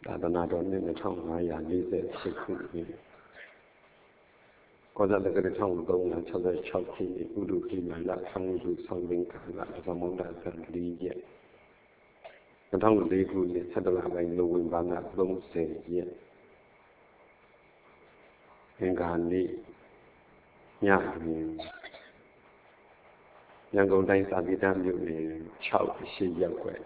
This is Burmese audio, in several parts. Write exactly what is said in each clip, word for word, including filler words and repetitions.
သာသနာတော်နှစ်နှစ်ထောင်ငါးရာလေးဆယ်ရှစ်ခုနှစ်ကောဇာတက္ကရာတစ်ထောင်သုံးရာခြောက်ဆယ်ခြောက်ခုနှစ်ဥဒုခိမလဆောင်းစုဆောင်းသိန်းကာလအသမုဒ္ဒကံလေးရက်နှစ်ထောင်လေးခုနှစ်ဆက်တလပိုင်းနိုဝင်ဘာလသုံးဆယ်ရက်အင်္ဂါနေ့ညတွင်ရန်ကုန်တိုင်းသာပိတမြို့နယ်ခြောက်ရှိရပ်ွယ်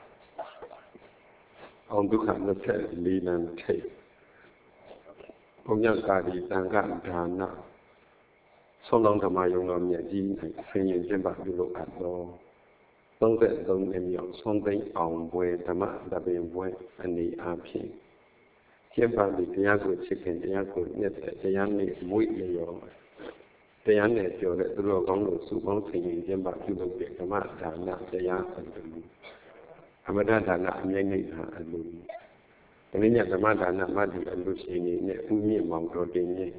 အောင်ဒုက္ခနှစ်ဆက်လေးလမ်းထိပ်ဘုံညကာရီတန်ခဒါနဆုံးလောင်းဓမ္မယုံတော်မြတ်ကြီး၌ဆင်ရင်ကျင့်ပပြုလုပ်အပ်သောသုံးဆက်သုံးနှစ်မြောက်ဆုံးသိမ်းအောင်ပွဲဓမ္မတပင်ပွဲအနေအားဖြင့်ကျင့်ပပြီးတရားကိုချစ်ခင်တရားကိုမြတ်တဲ့တရားနှင့်မွေ့လျော်တရားနဲ့ပြောတဲ့သူတော်ကောင်းတို့စုပေါင်းဆင်ရင်ကျင့်ပပြုလုပ်တဲ့ဓမ္မဒါနတရားအလူအမတဒါနအမြဲတမ်းအလူဒီနေ့ညဓမ္မဒါနမတ္တိအလူရှင်နေနဲ့ဥမြင့်မောင်တော်တင်ရဲ့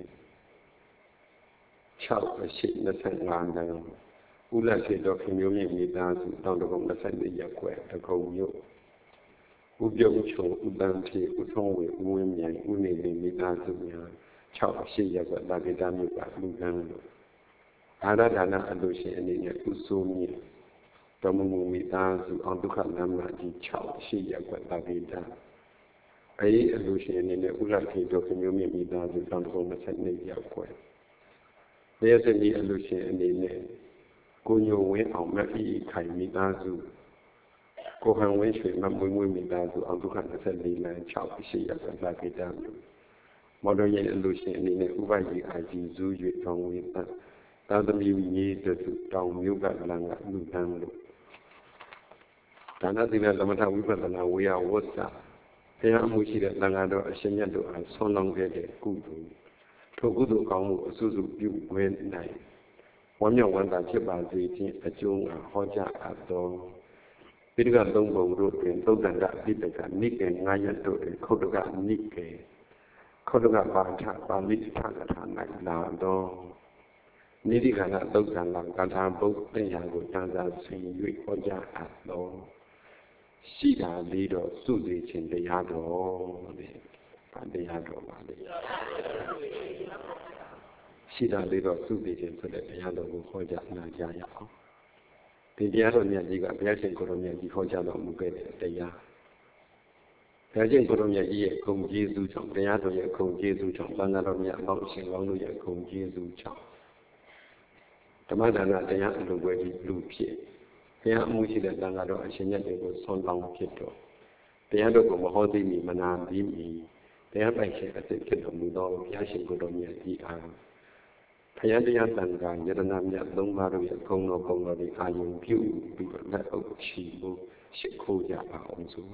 ၆အရှိ၂၅နန်းဥလခေတော်ခင်မျိုးမြင့်မိသားစုတောင်တကုံ၂၄ရပ်ကွယ်တကုံမြို့ဥပြုံးချုံဥတန်းထေဥထုံးဝေဥဝင်းမြိုင်ဥနေနေမိသားစုများ၆အရှိရပ်ကွယ်တာဂိတမြို့ကလူကန်းလို့အာရဒါနအလူရှင်အနေနဲ့ဥစိုးမြင့်တော်မူမိသားစုအောင်ဒုက္ခလမ်းမကြီး၆အရှိရပ်ကွယ်တာဂိတအဲဒီအလူရှင်အနေနဲ့ဥလခေတော်ခင်မျိုးမြင့်မိသားစုတောင်တကုံ၂၄ရပ်ကွယ်တရားစင်အလူရှင်အနေနဲ့ကိုညိုဝင်းအောင်မအီခိုင်မိသားစုကိုဟန်ဝင်းရွှေမမွေးမွေးမိသားစုအောင်ဒုက္ခ၂၄လမ်း၆အရှိရပ်ကွယ်တာဂိတမြို့မော်တော်ယာဉ်အလူရှင်အနေနဲ့ဥပယီအာကြီးဇူး၍တောင်ဝင်းတသာသမီမြေတစုတောင်မြို့ကလမ်းကလူတန်းလို့ဒါနသီလသမထဝိပဿနာဝေယဝတ်စာတရားအမှုရှိတဲ့သံဃာတော်အရှင်မြတ်တို့အားဆွမ်းလောင်းခဲ့တဲ့ကုသိုလ်ထိုကုသိုလ်ကောင်းမှုအစုစုပြုဝဲနိုင်ဝမ်းမြောက်ဝမ်းသာဖြစ်ပါစေခြင်းအကျိုးငါဟောကြားအပ်သောပိဋကသုံးပုံတို့တွင်သုတ်တန်ကအပိဋကနိကေငါးရပ်တို့တွင်ခုတ်တကနိကေခုတ်တကပါဋ္ဌပါဠိထကထာ၌လာသောနိတိခန္ဓသုတ်တန်ကကထာဘုတ်တရားကိုတန်စာဆင်၍ဟောကြားအပ်သောရှိတာလေးတော့စုစေခြင်းတရားတော်တဲ့ဗာတရားတော်ပါလေရှိတာလေးတော့စုစေခြင်းဆိုတဲ့တရားတော်ကိုဟောကြားနာကြားရအောင်ဒီတရားတော်မြတ်ကြီးကဘုရားရှင်ကိုရောမြတ်ကြီးဟောကြားတော်မူခဲ့တဲ့တရားဘုရားရှင်ကိုရောမြတ်ကြီးရဲ့ဂုဏ်ကျေးဇူးကြောင့်တရားတော်ရဲ့ဂုဏ်ကျေးဇူးကြောင့်သံဃာတော်မြတ်အပေါင်းအရှင်ကောင်းတို့ရဲ့ဂုဏ်ကျေးဇူးကြောင့်ဓမ္မဒါနတရားအလိုပွဲကြီးလူဖြစ်ဘုရားအမှုရှိတဲ့သံဃာတော်အရှင်မြတ်တွေကိုဆွမ်းလောင်းဖြစ်တော့တရားတော်ကိုမဟောသိမီမနာပြီးမီတရားပိုင်ရှင်အစစ်ဖြစ်တော်မူသောဘုရားရှင်ကိုယ်တော်မြတ်ကြီးအားဘုရားတရားသံဃာယတနာမြတ်သုံးပါးတို့ရဲ့ဂုဏ်တော်ဂုဏ်တော်တွေအာရုံပြုပြီးတော့လက်အုပ်ချီဖို့ရှိခိုးကြပါအောင်ဆို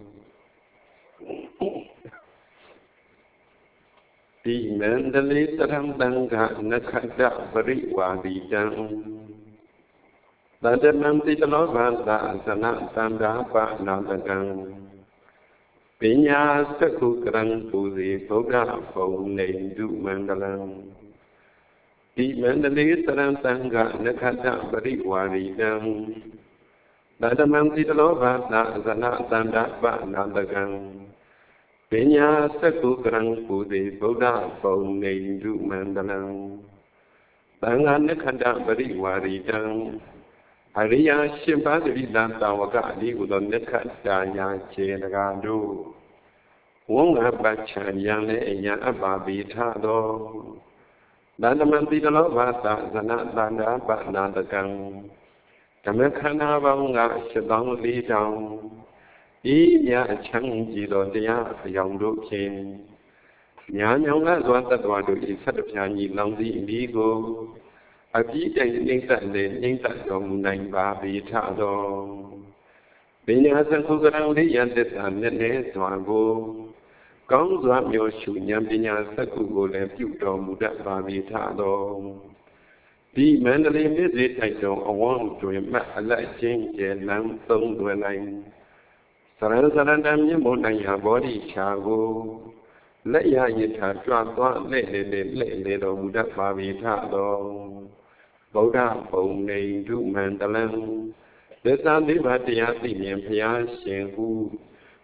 ဒီမန္တလေးတရံတန်ခနခတပရိဝါဒီတံသတ္တမံတိတလောဘသာသနသန္တာပနာတကံပညာစကုကရံပူဇေဗုဒ္ဓဘုံနေတုမန္တလံဒီမန္တလေးတရံတန်ခနခတပရိဝါဒီတံသတ္တမံတိတလောဘသာသနသန္တာပနာတကံပညာစကုကရံပူဇေဗုဒ္ဓဘုံနေတုမန္တလံသံဃာနခတပရိဝါဒီတံအရိယာရှင်ပါးတိတံတာဝကအလေးကိုသောနခတာယာခြေတကားတို့ဝုံငါပတ်ချံယံလည်းအယံအပ္ပါပိထသောသတ္တမံတိတလောဘသာဇနသန္တာပနာတကံဓမ္မခန္ဓာပေါင်းကရှစ်သောင်းလေးတောင်ဤမြအချမ်းကြီးသောတရားအယောင်တို့ဖြင့်ညာညောင်ကစွာတတ္တဝါတို့ဤဆက်တပြားညီလောင်သည့်အပြီးကိုအပြည့်တိုင်နှိမ့်သက်လေနှိမ့်သက်တော်မူနိုင်ပါပေထသောပညာစကုကရံလေးရတ္တမြတ်နေစွာကိုကောင်းစွာမျိုးရှုဉာဏ်ပညာစကုကိုလည်းပြုတော်မူတတ်ပါပေထသောဒီမန္တလေးမြစ်စေတိုက်တော်အဝန်းတွင်မှအလက်ချင်းကျယ်လန်းသုံးသွယ်နိုင်စရဏစရဏမြင့်မို့နိုင်ရာဘောဓိချာကိုလက်ရရထာကြွသွားလက်လေလေလက်လေတော်မူတတ်ပါပေထသောဗုဒ္ဓဘုံနေတုမန္တလံသစ္စာလေးပါးတရားသိမြင်ဘုရားရှင်ဟု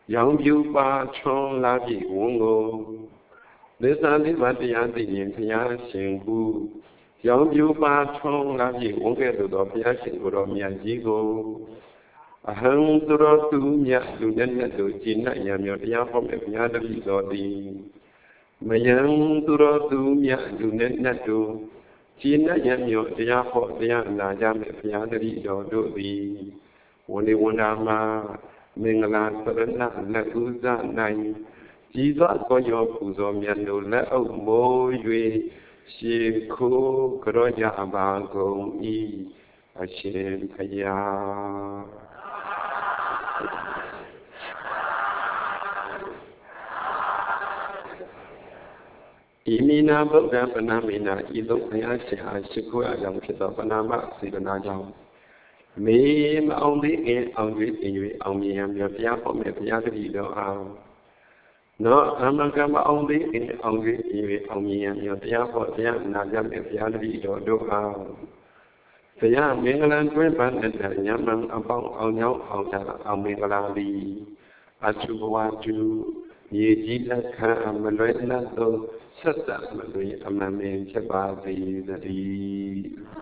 ရောင်ပြူပါချွန်လာပြီဝန်းကိုသေသာလေးပါတရားသိရင်ဘုရားရှင်ဘူးရောင်ပြူပါချွန်လာပြီဝန်းကဲ့သို့သောဘုရားရှင်ကိုယ်တော်မြတ်ကြီးကိုအဟံသူတော်သူမြတ်လူနဲ့နဲ့တို့ကျင့်နိုင်ရမြော်တရားဟောမဲ့ဘုရားတပည့်တော်သည်မယံသူတော်သူမြတ်လူနဲ့နဲ့တို့ကျင့်နိုင်ရမြော်တရားဟောတရားနာကြမဲ့ဘုရားတပည့်တော်တို့သည်ဝန္ဒီဝန္ဒာမှာမင်္ဂလာသရဏလက်ဥဇနိုင်ကြည်သောသောရောပူဇော်မြတ်တို့လက်အုပ်မိုး၍ရှေခိုးကြောကြပါကုန်၏အရှင်ဘုရားဣမိနာဗုဒ္ဓပနာမိနာဤသို့ဘုရားရှင်အားရှိခိုးအကြောင်းဖြစ်သောပနာမစေတနာကြောင့်မေမအောင်သေးခင်အောင်၍ပြင်၍အောင်မြင်ရမြော်တရားဟောမဲ့ဘုရားတပည့်တော်အားနောအမကမအောင်သေးခင်အောင်၍ပြင်၍အောင်မြင်ရမြော်တရားဟောတရားနာကြမဲ့ဘုရားတပည့်တော်တို့အားဘုရားမင်္ဂလာတွင်ပန်းတဲ့ညမန်အပေါင်းအောင်ညောင်းအောင်တာအောင်မင်္ဂလာသည်အထုဘဝတုမြေကြီးလက်ခံမလွဲနှတ်သောဆက်တမလွေအမှန်ပင်ဖြစ်ပါစေတည်း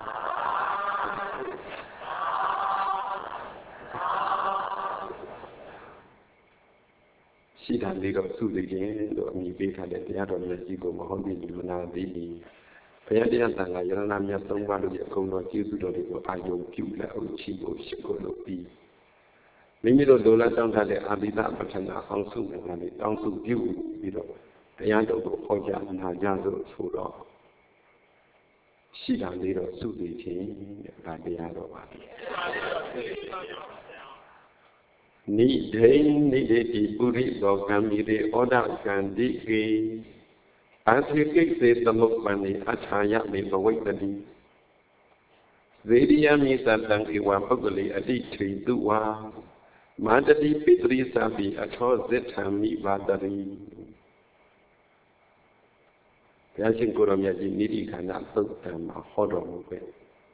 ရှိတာလေးတော့စုသိခြင်းလို့အမည်ပေးထားတဲ့တရားတော်မြတ်ကြီးကိုမဟုတ်ပြီမနာသေးဘူးဘုရားတရားတန်ခါယရဏမြတ်သုံးပါးတို့ရဲ့အကုန်တော်ကျေးဇူးတော်တွေကိုအာယုံပြုလက်အုပ်ချီဖို့ရှိဖို့လို့ပြီးမိမိတို့လိုလားတောင်းထားတဲ့အာသီသပဋ္ဌာန်းအောင်စုနေတာလေးတောင်းစုပြုပြီးတော့တရားတော်ကိုဟောကြားနာကြားလို့ဆိုတော့ရှိတာလေးတော့စုသိခြင်းတဲ့ဒါတရားတော်ပါနိဒိနိဒေတိပုရိသောကံမိရေဩဒကံတိကေအသိကိစေသမုပ္ပန္နိအထာယမေဘဝိတ္တိဇေရိယမိသတံဧဝပုဂ္ဂလေအတိထေတုဝါမာတတိပိတရိသပိအထောဇိထံမိဘာတရိဘုရားရှင်ကိုယ်တော်မြတ်ကြီးနိတိခန္ဓာသုတ်တံမှာဟောတော်မူခဲ့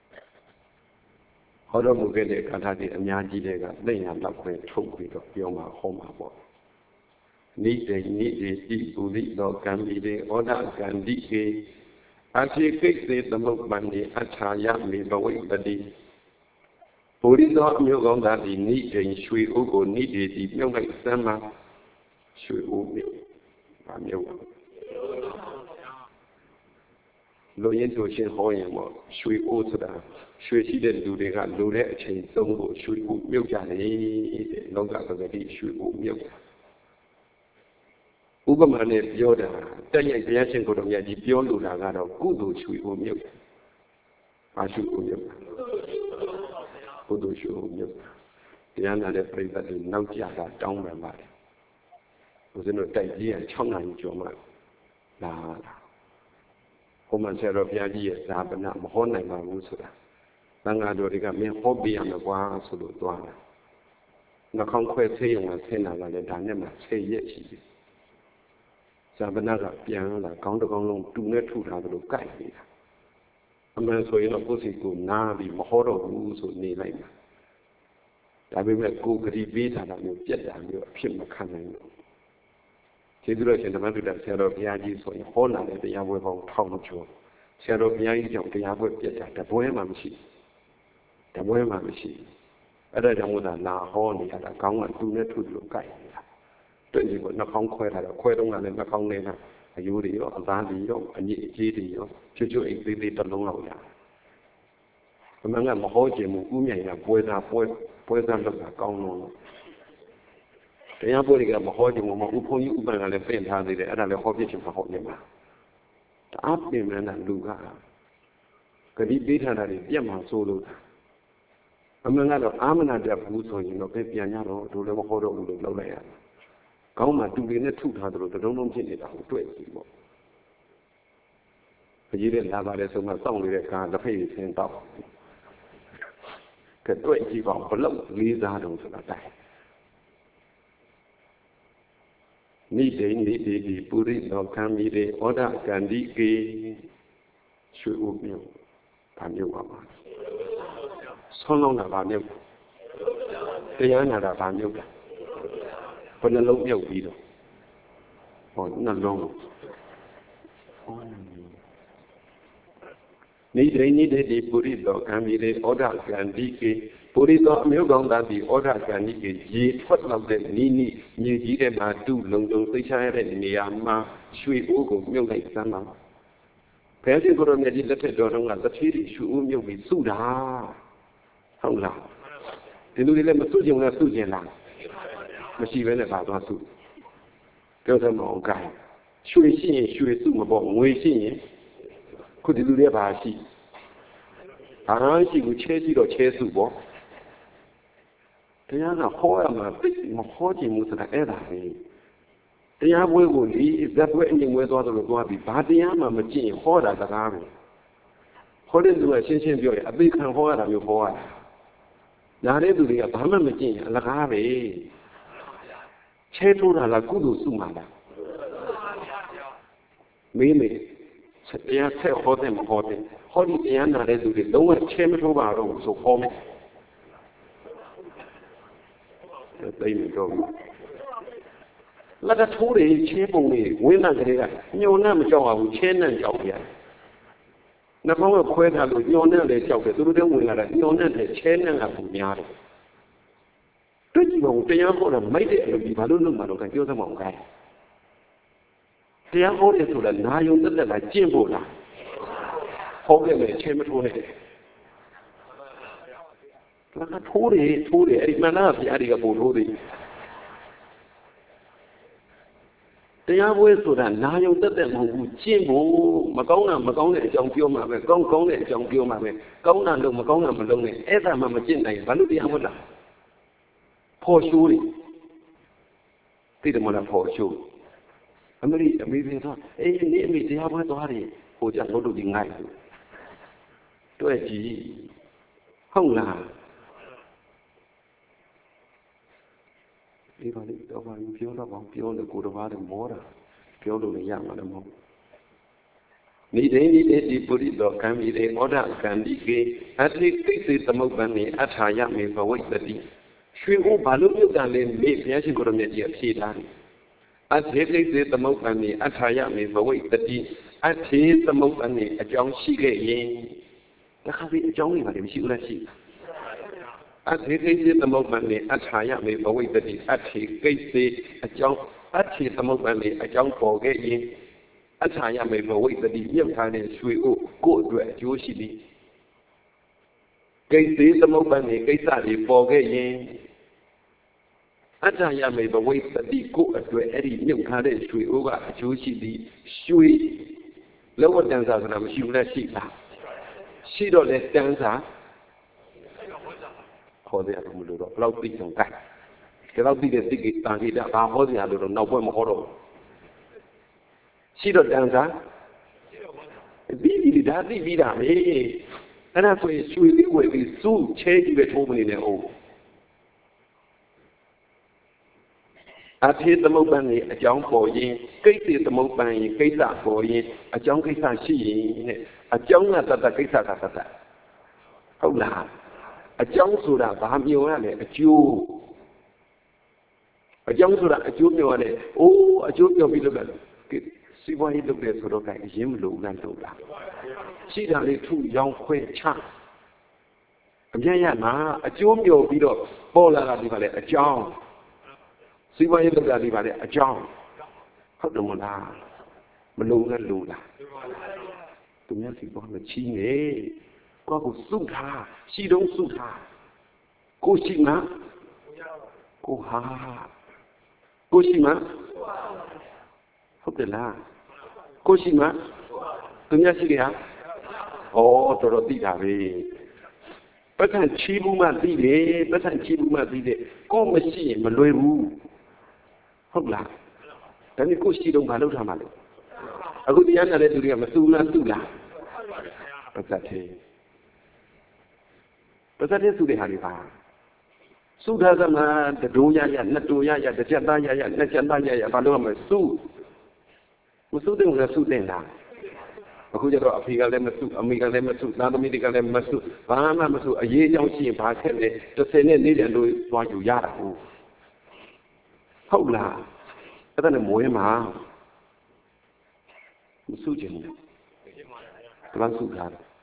ဟောတော်မူခဲ့တဲ့ကာထာတိအများကြီးတွေကသိညာလောက်ခွဲထုတ်ပြီးတော့ပြောမှာဟောမှာပေါ့နိတေနိတေတိပုရိသောကံမိတေဩဒကံတိကေအတိကိစေသမုပ္ပန္နိအထာယမေဘဝိတ္တိပုရိသောအမျိုးကောင်းသားသည်နိတေရွှေဥကိုနိတေတိမြုပ်လိုက်စမ်းမှာရွှေဥမြုပ်ဗာမြုပ်လူရင်းတို့ရှင်ဟောရင်ပေါ့ရွှေအိုးဆိုတာရွှေရှိတဲ့လူတွေကလူတဲ့အချိန်သုံးဖို့ရွှေအိုးမြုပ်ကြတယ်တဲ့လောကပဂတိရွှေအိုးမြုပ်ဥပမာနဲ့ပြောတာတက်ရိုက်ဘုရားရှင်ကိုယ်တော်မြတ်ကြီးပြောလိုတာကတော့ကုသိုလ်ရွှေအိုးမြုပ်ဘာရွှေအိုးမြုပ်ကုသိုလ်ရွှေအိုးမြုပ်တရားနာတဲ့ပြိဿတွေနောက်ကြတာတောင်းပန်ပါတယ်ဦးဇင်းတို့တိုက်ကြီးက၆နာရီကျော်မှလာတာဘုမဆရာတော်ဘုရားကြီးရဲ့ဇာပနမဟောနိုင်ပါဘူးဆိုတာသံဃာတော်တွေကမင်းဟောပြရမယ်ကွာဆိုလို့သွားတာနှာခေါင်းခွဲဆေးရုံကဆင်းလာတယ်ဒါနဲ့မှဆယ်ရက်ရှိတယ်ဇာပနကပြန်လာခေါင်းတစ်ခေါင်းလုံးတူနဲ့ထုထားသလိုကြိုက်နေတာအမှန်ဆိုရင်တော့ကိုယ်စီကိုနားပြီးမဟောတော့ဘူးဆိုနေလိုက်တာဒါပေမဲ့ကိုယ်ဂတိပေးတာလည်းပြက်တာမျိုးအဖြစ်မခံနိုင်ဘူးကျေးဇူးတော်ရှင်ဓမ္မတုဒ္ဒဆရာတော်ဘုရားကြီးဆိုရင်ဟောလာတဲ့တရားပွဲပေါင်းထောင်ကျော်ဆရာတော်ဘုရားကြီးကြောင့်တရားပွဲပြတ်တာတပွဲမှမရှိတပွဲမှမရှိအဲ့ဒါကြောင့်မို့သာလာဟောနေရတာကောင်းကတူနဲ့ထုလို့ကြိုက်နေတာတွေ့ဒီကိုနှာခေါင်းခွဲထားတော့ခွဲတော့ကလည်းနှာခေါင်းလေးကအယိုးတွေရောအသားတွေရောအညစ်အကြေးတွေရောချွတ်ချွတ်အိတ်သေးသေးတစ်လုံးလောက်ရအမှန်ကမဟောခြင်းမူဥမြိုင်ကပွဲသားပွဲပွဲသားလုပ်တာကောင်းလို့တရားပွဲတွေကမဟောခြင်းမမဥဖုံကြီးဥပ္ပံကလည်းပြင်ထားသေးတယ်အဲ့ဒါလည်းဟောပြချင်မှာဟောနေမှာတအားပြင်မှန်းတာလူကဂတိပေးထားတာတွေပြတ်မှဆိုလို့အမှန်ကတော့အာမနာတတ်ဘူးဆိုရင်တော့ပြန်ရတော့တို့လည်းမဟောတော့ဘူးလို့လောက်လိုက်ရတယ်ကောင်းမှတူတွေနဲ့ထုထားသလိုတလုံးလုံးဖြစ်နေတာကိုတွေ့ပြီပေါ့အကြီးတဲ့လာပါတယ်ဆိုမှစောင့်နေတဲ့ကာလက်ဖက်ရည်ဆင်းတော့ကဲတွေ့ကြည့်ပါဘလို့လေးစားတော့ဆိုတာတိုင်နိဒိနိဒေတိပုရိသောကံမိရေဩဒကံတိကေရွှေဥမြုပ်ဗာမြုပ်ပါပါဆုံးလုံးတာဗာမြုပ်တရားနာတာဗာမြုပ်တာဘယ်နှလုံးမြုပ်ပြီးတော့ဟောနှလုံးနိဒိနိဒိတိပုရိသောကံမိလေဩဒကံတိကေပုရိသောအမျိုးကောင်းသားသည်ဩဒကံတိကေရေထွက်လောက်တဲ့နီးနီးမြေကြီးထဲမှာတုလုံလုံသိချရတဲ့နေရာမှာရွှေအိုးကိုမြုပ်လိုက်စမ်းပါဘယ်ရှင်ကိုရမြတ်ကြီးလက်ထက်တော်တုန်းကတစ်ဖြည်းဖြည်းရွှေအိုးမြုပ်ပြီးစုတာဟုတ်လားဒီလူတွေလည်းမစုကြုံနဲ့စုကျင်လားမရှိဘဲနဲ့ပါသွားစုပြောတယ်မဟုတ်ကဲရွှေရှိရင်ရွှေစုမပေါ့ငွေရှိရင်ခုဒီလူတွေပါရှိအားရှိကိုချဲရှိတော့ချဲစုပေါ့တရားကဟောရမှာသိမဟောချင်ဘူးဆိုတာအဲ့ဒါပဲတရားပွဲကိုဒီဇက်ပွဲအငြိမ်ဝဲသွားတယ်လို့သွားပြီးဘာတရားမှမကြည့်ရင်ဟောတာစကားပဲဟောတဲ့သူကရှင်းရှင်းပြောရင်အသိခံဟောရတာမျိုးဟောရတာနားတဲ့သူတွေကဘာမှမကြည့်ရင်အလကားပဲချဲထိုးတာလားကုသိုလ်စုမှာလားမေးမေးတရားဆက်ဟောတယ်မဟောတယ်ဟောဒီတရားနာတဲ့သူတွေလုံးဝချဲမထိုးပါတော့ဘူးဆိုဟောမယ်တိတ်မတော့ဘူးလက်တထိုးတွေချဲပုံတွေဝင်းနာကလေးကညှို့နှံ့မကြောက်ပါဘူးချဲနှံ့ကြောက်ရတယ်နှကောင်းကခွဲထားလို့ညှို့နှံ့လည်းကြောက်တယ်သူတို့တွေဝင်လာတာညှို့နှံ့တယ်ချဲနှံ့ကပုံများတယ်တွေ့ကြည့်ပါဦးတရားဟောတာမိုက်တဲ့အလုပ်ကြီးဘာလို့လုပ်မှာတော့ကပြောသမောင်ကဲတရားဟောတယ်ဆိုတာနာယုံတက်တက်လာကျင့်ဖို့လားဟောခဲ့မယ်ချဲမထိုးနဲ့လက်ကထိုးတယ်ထိုးတယ်အဲ့ဒီမနာဘုရားတွေကပို့ထိုးတယ်တရားပွဲဆိုတာနာယုံတက်တက်မဟုတ်ဘူးကျင့်ဖို့မကောင်းတာမကောင်းတဲ့အကြောင်းပြောမှာပဲကောင်းကောင်းတဲ့အကြောင်းပြောမှာပဲကောင်းတာလို့မကောင်းတာမလုပ်နဲ့အဲ့ဒါမှမကျင့်နိုင်ဘာလို့တရားဟောတာဖော်ရှိုးတယ်သိတယ်မလားဖော်ရှိုးအမေရိအမေရိကတော့အေးနေအမေတရားပွဲသွားတယ်ဟိုကျတော့တို့ဒီငိုက်တွေ့ကြည့်ဟုတ်လားဒီပါလေတော့ဘာပြောတော့ဘာပြောလို့ကိုတော်ဘာတွေမောတာပြောလို့လည်းရမှာလည်းမဟုတ်နိဒိနိဒိတိပုရိသောကံမိတေဩဒကံတိကေအတိကိစေသမုပ္ပန်နိအထာယမေဘဝိတ္တိရွှေကိုဘာလို့မြုပ်တာလဲမေဘုရားရှင်ကိုရမြတ်ကြီးအဖြေထားတယ်အထေကိစေသမုပ္ပန်နိအထာယမေဘဝိတ္တိအထေသမုပ္ပန်နိအကြောင်းရှိခဲ့ရင်တခါပြီးအကြောင်းတွေဘာတွေမရှိဘူးလားရှိအထေကိစေသမုပ္ပန်နိအထာယမေဘဝိတ္တိအထေကိစေအကြောင်းအထေသမုပ္ပန်နိအကြောင်းပေါ်ခဲ့ရင်အထာယမေဘဝိတ္တိမြုပ်ထားတဲ့ရွှေကိုကိုယ့်အတွက်အကျိုးရှိသည်ကိစေသမုပ္ပန်နိကိစ္စတွေပေါ်ခဲ့ရင်အထာယမေဘဝိတ္တိကိုယ့်အတွက်အဲ့ဒီမြုပ်ထားတဲ့ရွှေအိုးကအကျိုးရှိသည်ရွှေလောကတန်စာဆိုတာမရှိဘူးလားရှိလားရှိတော့လေတန်စာခေါ်တယ်အမှုလို့တော့ဘလောက်သိအောင်ကဲဒီလောက်သိတဲ့သိကိတန်ခိတာဘာဟောစရာလို့တော့နောက်ပွဲမဟောတော့ရှိတော့တန်စာပြီးပြီဒါသိပြီးတာပဲအဲ့ဒါဆိုရင်ရွှေလေးဝယ်ပြီးစုချဲကြီးပဲထိုးမနေနဲ့ဟုတ်အထေသမုပ္ပန်ကြီးအကြောင်းပေါ်ရင်ကိစ္စသမုပ္ပန်ကြီးကိစ္စပေါ်ရင်အကြောင်းကိစ္စရှိရင်တဲ့အကြောင်းကတတကိစ္စကတတဟုတ်လားအကြောင်းဆိုတာဘာမြင်ရလဲအကျိုးအကြောင်းဆိုတာအကျိုးမြင်ရတယ်အိုးအကျိုးပြောပြီးလို့လည်းစီးပွားရေးလုပ်တယ်ဆိုတော့ကအရင်မလို့လမ်းလုပ်တာရှိတာလေးထုရောင်းခွဲချအမြတ်ရမှာအကျိုးမြော်ပြီးတော့ပေါ်လာတာဒီပါလေအကြောင်းစီးပွားရေးလုပ်တာဒီပါလေအကြောင်းဟုတ်တယ်မလားမလို့လည်းလို့လားသူများစီပွားမချီးနေကိုယ့်ကိုစုထားရှိတော့စုထားကိုရှိမှကိုဟာကိုရှိမှဟုတ်တယ်လားကိုရှိမှသူများရှိကြဩတော်တော်သိတာပဲပတ်ထန်ချီးမှုမှသိတယ်ပတ်ထန်ချီးမှုမှသိတယ်ကိုမရှိရင်မလွယ်ဘူးဟုတ်လားဒါနဲ့ကိုရှိတော့မလုပ်ထားမှလို့အခုတရားနာတဲ့သူတွေကမစုလားစုလားပတ်သက်သေးပတ်သက်တဲ့စုတွေဟာဒီပါစုထားသမှာတဒိုးရရနှစ်ဒိုးရရတစ်ချက်သားရရနှစ်ချက်သားရရဘာလို့မစုမစုတဲ့ကစုတဲ့လားအခုကျတော့အဖေကလည်းမစုအမေကလည်းမစုသားသမီးတွေကလည်းမစုဘာမှမစုအရေးအကြောင်းရှိရင်ဘာခက်လဲတစ်ဆယ်နဲ့နေတယ်လို့သွားယူရတာဟုတ်ဟဟုတ်လားအဲ့ဒါနဲ့မွေးမှာမစုချင်ဘူးတပန်းစုထားတယ်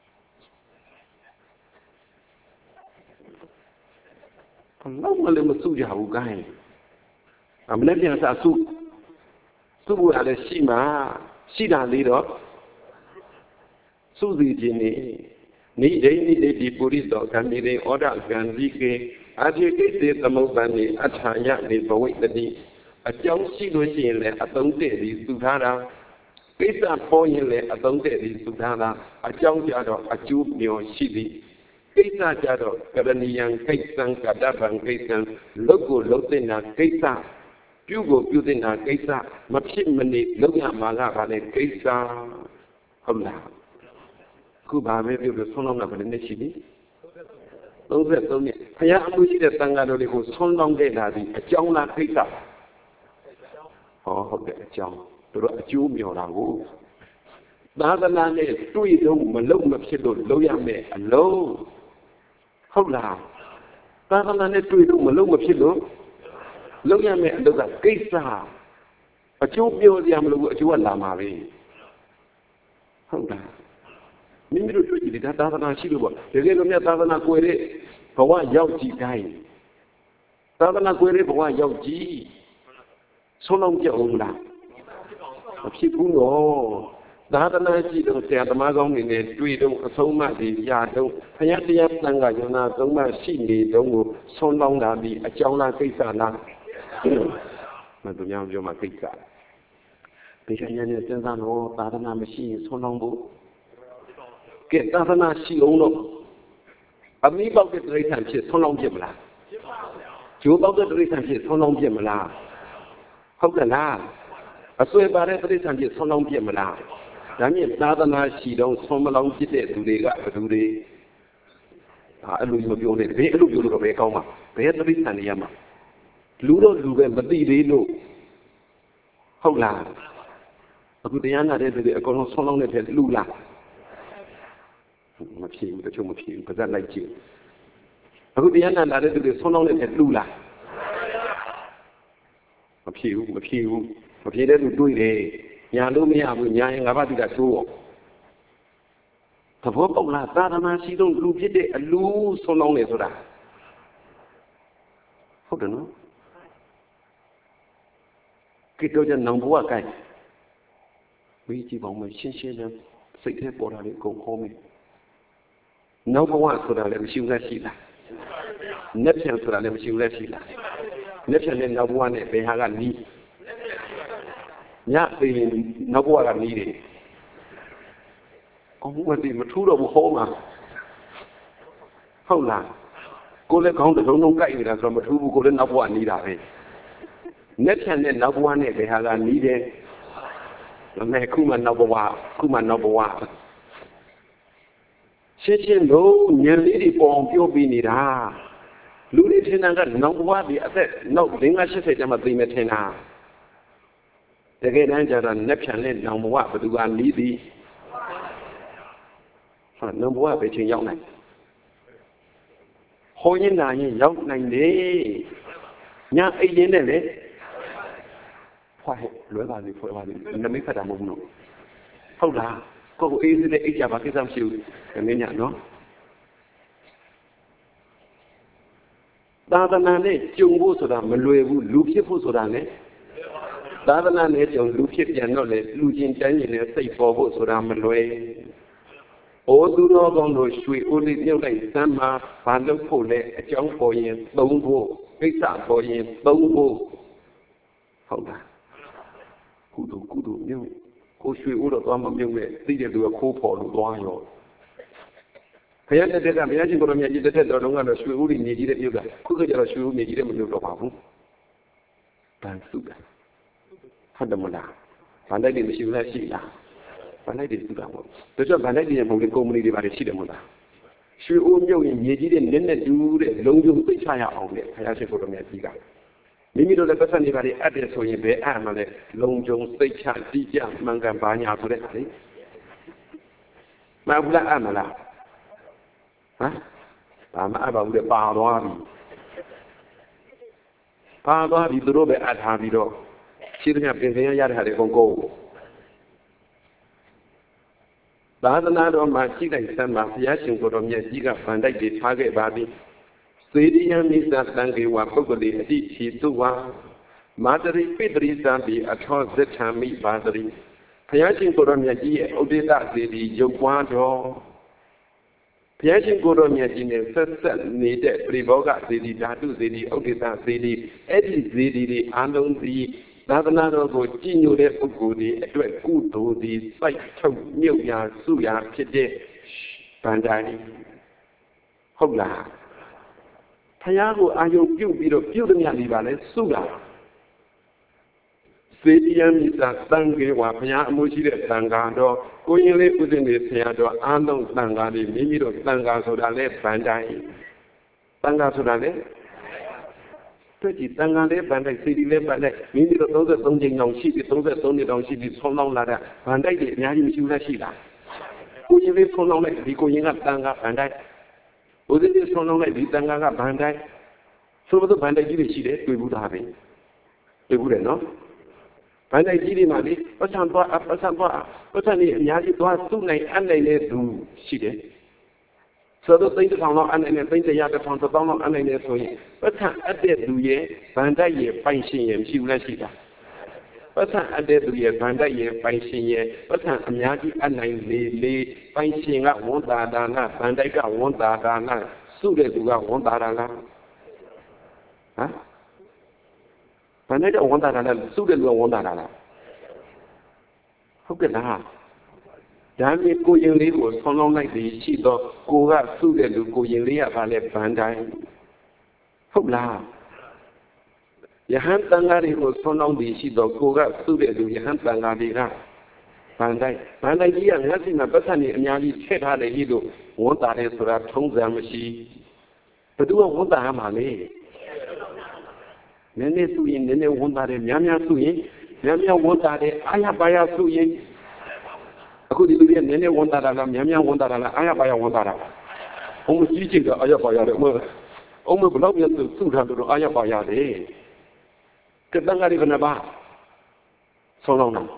လောက်မလည်းမစုကြဘူးကိုင်းအမနဲ့ပြန်စားစုစုဖို့လည်းရှိမှာရှိတာလေးတော့စုစီခြင်းနေနိဒိနိဒိဒီပုရိသောကံဒီဩဒကံဒီကေအတိကိတေသမုပ္ပန်နေအထာယနေဘဝိတ္တိအကြောင်းရှိလို့ရှိရင်လည်းအသုံးတည့်ပြီးစုထားတာကိစ္စပေါ်ရင်လည်းအသုံးတည့်ပြီးစုထားတာအကြောင်းကြတော့အကျိုးမျှော်ရှိသည်ကိစ္စကြတော့ကရဏီယံကိစ္စံကတ္တဗံကိစ္စံလုတ်ကိုလုတ်တဲ့နာကိစ္စပြုကိုပြုတဲ့နာကိစ္စမဖြစ်မနေလုပ်ရမှာကဘာလဲကိစ္စဟုတ်လားခုဘာပဲပြောလို့ဆုံးလောင်းတာဘယ်နဲ့ရှိပြီသုံးဆက်သုံးနှစ်ဘုရားအမှုရှိတဲ့တန်ဃာတော်တွေကိုဆုံးလောင်းခဲ့တာဒီအကြောင်းလားကိစ္စဟောဟုတ်တယ်အကြောင်းတို့အကျိုးမျှော်တာကိုသာသနာနဲ့တွေ့တော့မလုံးမဖြစ်လို့လုံးရမယ်အလုံးဟုတ်လားသာသနာနဲ့တွေ့တော့မလုံးမဖြစ်လို့လုံးရမယ်အလုံးကကိစ္စအကျိုးပြောရမလို့အကျိုးကလာမှာပဲဟုတ်လားမိမိတို့တွေ့ကြည့်တယ်သာသနာရှိလို့ပေါ့တကယ်လို့မြတ်သာသနာကိုယ်တဲ့ဘဝရောက်ကြည့်တိုင်းသာသနာကိုယ်တဲ့ဘဝရောက်ကြည့်ဆုံးလုံးပြအောင်လားမဖြစ်ဘူးတော့သာသနာကြည့်တော့ဆရာသမားကောင်းတွေနဲ့တွေ့တော့အဆုံးအမတွေရတော့ဘုရားတရားသံဃာယနာသုံးပါးရှိနေတော့ကိုဆုံးလောင်းတာဒီအကြောင်းလားကိစ္စလားမသူများပြောမှကိစ္စဘေးကညနေစဉ်းစားတော့သာသနာမရှိရင်ဆုံးလောင်းဖို့ကဲသာသနာရှိအောင်တော့အမိပေါက်တဲ့တိရစ္ဆာန်ဖြစ်ဆုံးလောင်းဖြစ်မလားဖြစ်ပါဗျာဂျိုးပေါက်တဲ့တိရစ္ဆာန်ဖြစ်ဆုံးလောင်းဖြစ်မလားဟုတ်ကဲ့လားအစွဲပါတဲ့တိရစ္ဆာန်ဖြစ်ဆုံးလောင်းဖြစ်မလားဒါမြင့်သာသနာရှိတော့ဆုံးမလောင်းဖြစ်တဲ့သူတွေကဘယ်သူတွေဟာအဲ့လိုမျိုးပြောနေတယ်ဘယ်အဲ့လိုပြောလို့တော့ဘယ်ကောင်းမှာဘယ်တိရစ္ဆာန်တွေရမှာလူတော့လူပဲမသိသေးလို့ဟုတ်လားအခုတရားနာတဲ့သူတွေအကုန်လုံးဆုံးလောင်းတဲ့ထဲလူလားမဖြစ်ဘူးတချို့မဖြစ်ဘူးပါဇက်လိုက်ကြည့်အခုတရားနာလာတဲ့သူတွေဆုံးလောင်းတဲ့ထဲလူလားမဖြစ်ဘူးမဖြစ်ဘူးမဖြစ်တဲ့သူတွေးတယ်ညာလို့မရဘူးညာရင်ငါးပါးတိတာသိုးပေါ့သဘောပေါက်လားသာသနာရှိတော့လူဖြစ်တဲ့အလူဆုံးလောင်းတယ်ဆိုတာဟုတ်တယ်နော်ကိတော့จะနောင်ဘဝကိုင်းဝိကြည့်ပေါင်းမရှင်းရှင်းနဲ့စိတ်ထဲပေါ်တာလေးအကုန်ဟောမယ်နောက်ဘဝဆိုတာလည်းမရှိဘူးလားရှိလားနက်ပြန်ဆိုတာလည်းမရှိဘူးလားရှိလားနက်ပြန်နဲ့နောက်ဘဝနဲ့ဘယ်ဟာကနီးညသိရင်နောက်ဘဝကနီးတယ်အော်မသိမထူးတော့ဘူးဟောမှာဟုတ်လားကိုလည်းခေါင်းတစ်လုံးလုံးကိုက်နေတာဆိုတော့မထူးဘူးကိုလည်းနောက်ဘဝနီးတာပဲနက်ပြန်နဲ့နောက်ဘဝနဲ့ဘယ်ဟာကနီးတယ်ဒါမဲ့ခုမှနောက်ဘဝခုမှနောက်ဘဝရှင်းရှင်းလို့ဉာဏ်လေးတွေပေါ်အောင်ပြောပြနေတာလူတွေထင်တာကနောက်ဘဝဒီအသက်နောက်၄၅၈၀ကျမှသိမယ်ထင်တာတကယ်တမ်းကျတော့နက်ဖြန်နဲ့နောက်ဘဝဘယ်သူကနီးသည်ဟာနောက်ဘဝပဲချင်းရောက်နိုင်ဟောရင်နာရင်ရောက်နိုင်တယ်ညာအိမ်ရင်းနဲ့လေဖွာလွယ်ပါလိဖွယ်ပါလိနမိတ်ဖတ်တာမဟုတ်ဘူးနော်ဟုတ်လားကိုယ်ကိုအေးစေးတဲ့အိတ်ကြပါကိစ္စမရှိဘူးနည်းညနော်သာသနာနဲ့ကြုံဖို့ဆိုတာမလွယ်ဘူးလူဖြစ်ဖို့ဆိုတာလည်းသာသနာနဲ့ကြုံလူဖြစ်ပြန်တော့လေလူချင်းတန်းရင်လည်းစိတ်ပေါ်ဖို့ဆိုတာမလွယ်အိုးသူတော်ကောင်းတို့ရွှေအိုးလေးမြုပ်လိုက်စမ်းမှာဘာလုပ်ဖို့လဲအကြောင်းပေါ်ရင်သုံးဖို့ကိစ္စပေါ်ရင်သုံးဖို့ဟုတ်လားကုသိုလ်ကုသိုလ်မြုပ်ကိုရွှေဦးတော့သွားမမြုပ်နဲ့သိတဲ့သူကခိုးပေါ်လို့သွားရောဘုရားတက်တဲ့ကဘုရားရှင်ကိုယ်တော်မြတ်ကြီးတက်တဲ့တော်လုံးကတော့ရွှေဦးကြီးမြေကြီးတဲ့ပြုတ်တာခုကကျတော့ရွှေဦးမြေကြီးတဲ့မပြုတ်တော့ပါဘူးတန်စုတာဟုတ်တယ်မလားဗန်တိုက်တွေမရှိဘူးလားရှိလားဗန်တိုက်တွေစုတာပေါ့ဒါကြောင့်ဗန်တိုက်တွေရဲ့မဟုတ်လေကုမ္ပဏီတွေပါတယ်ရှိတယ်မဟုတ်လားရွှေဦးမြုပ်ရင်မြေကြီးတဲ့နည်းနည်းတူးတဲ့လုံးကျုံသိချရအောင်လေဘုရားရှင်ကိုယ်တော်မြတ်ကြီးကမိမိတို့လည်းပတ်သက်နေပါလေအပ်တယ်ဆိုရင်ဘယ်အမှလည်းလုံခြုံစိတ်ချတိကျမှန်ကန်ပါညာဆိုတဲ့ဟာလေမဟုတ်လားအမှလားဟမ်ဘာမှအပ်ပါဘူးလေပါသွားပြီ爬到比多被阿他比多，其实讲平时也还得讲高。သာသနာတော်မှာကြည့်လိုက်စမ်းပါဘုရားရှင်ကိုယ်တော်မြတ်ကြီးကဗန္ဓိုက်တွေထားခဲ့ပါသည်စေရိယမိစ္ဆတံကေဝပုဂ္ဂလိအတိချီသူဝါမာတရိပိတရိသံပိအထောဇဋ္ဌာမိပါတရိဘုရားရှင်ကိုယ်တော်မြတ်ကြီးရဲ့ဥဒိတစေတီရုပ်ပွားတော်ဘုရားရှင်ကိုယ်တော်မြတ်ကြီးနဲ့ဆက်ဆက်နေတဲ့ပြိဘောဂစေတီဓာတုစေတီဥဒိတစေတီအဲ့ဒီစေတီတွေအားလုံးဒီသာသနာတော်ကိုကြည်ညိုတဲ့ပုဂ္ဂိုလ်တွေအတွက်ကုသိုလ်ဒီစိုက်ထုတ်မြုပ်ရာစုရာဖြစ်တဲ့ဗန္ဓာရီဟုတ်လားဘုရားကိုအာယုံပြုတ်ပြီးတော့ပြုတ်တဲ့ညနေပါလဲစုတာစေတီယမိစ္ဆာသံဃေဝါဘုရားအမှုရှိတဲ့သံဃာတော်ကိုရင်လေးဥစဉ်နေဆရာတော်အားလုံးသံဃာတွေမိမိတို့သံဃာဆိုတာလဲဗန္ဓာရီသံဃာဆိုတာလဲတွေ့ကြည့်တန်ခါလေးဗန်တိုက်စီဒီလေးဗန်တိုက်မိမိတို့သုံးသုံးချိန်တောင်ရှိပြီးသုံးသုံးနှစ်တောင်ရှိပြီးဆုံးလောင်းလာတဲ့ဗန်တိုက်တွေအများကြီးမရှိဘူးလားရှိလားကိုရင်လေးဆုံးလောင်းလိုက်ဒီကိုရင်ကတန်ခါဗန်တိုက်ဦးဇင်းလေးဆုံးလောင်းလိုက်ဒီတန်ခါကဗန်တိုက်ဆိုတော့ဗန်တိုက်ကြီးတွေရှိတယ်တွေ့ဘူးသားပဲတွေ့ဘူးတယ်နော်ဗန်တိုက်ကြီးတွေမှာလေပတ်စံသွားပတ်စံသွားပတ်စံတွေအများကြီးသွားစုနိုင်အနိုင်တဲ့သူရှိတယ်ဆိုတော့သိတဲ့ထောင်တော့အနေနဲ့သိတဲ့ရတဲ့ထောင်တစ်ပေါင်းတော့အနေနဲ့ဆိုရင်ပတ်ထအပ်တဲ့သူရဲ့ဗန္ဓတ်ရဲ့ပိုင်ရှင်ရဲ့မရှိဘူးလားရှိတာပတ်ထအပ်တဲ့သူရဲ့ဗန္ဓတ်ရဲ့ပိုင်ရှင်ရဲ့ပတ်ထအများကြီးအနိုင်လေလေပိုင်ရှင်ကဝန်တာဒါနဗန္ဓတ်ကဝန်တာဒါနစုတဲ့သူကဝန်တာဒါလားဟမ်ဗန္ဓတ်ကဝန်တာဒါနစုတဲ့လူကဝန်တာဒါလားဟုတ်ကဲ့လားဒါမျိုးကိုရင်လေးကိုဆောင်းလောင်းလိုက်ပြီးရှိတော့ကိုကစုတဲ့လူကိုရင်လေးကဘာလဲဗန္တိုင်းဟုတ်လားယဟန်တန်ဃာတွေကိုဆောင်းလောင်းပြီးရှိတော့ကိုကစုတဲ့လူယဟန်တန်ဃာတွေကဗန္တိုင်းဗန္တိုင်းကြီးကငါ့စီမှာပတ်သက်နေအများကြီးထည့်ထားတယ်ကြီးလို့ဝန်တာတယ်ဆိုတာထုံးစံမရှိဘယ်သူကဝန်တာမှာလဲနည်းနည်းစုရင်နည်းနည်းဝန်တာတယ်များများစုရင်များများဝန်တာတယ်အာရပါရစုရင်အခုဒီလူတွေနည်းနည်းဝန်တာတာလားများများဝန်တာတာလားအာရပါရဝန်တာတာအုံးကြီးကြီးကအာရပါရတယ်မဟုတ်အုံးမဘလောက်မြတ်စုထားလို့အာရပါရတယ်ကတန်ဃာတွေကနပါဆောင်းလောင်းတာ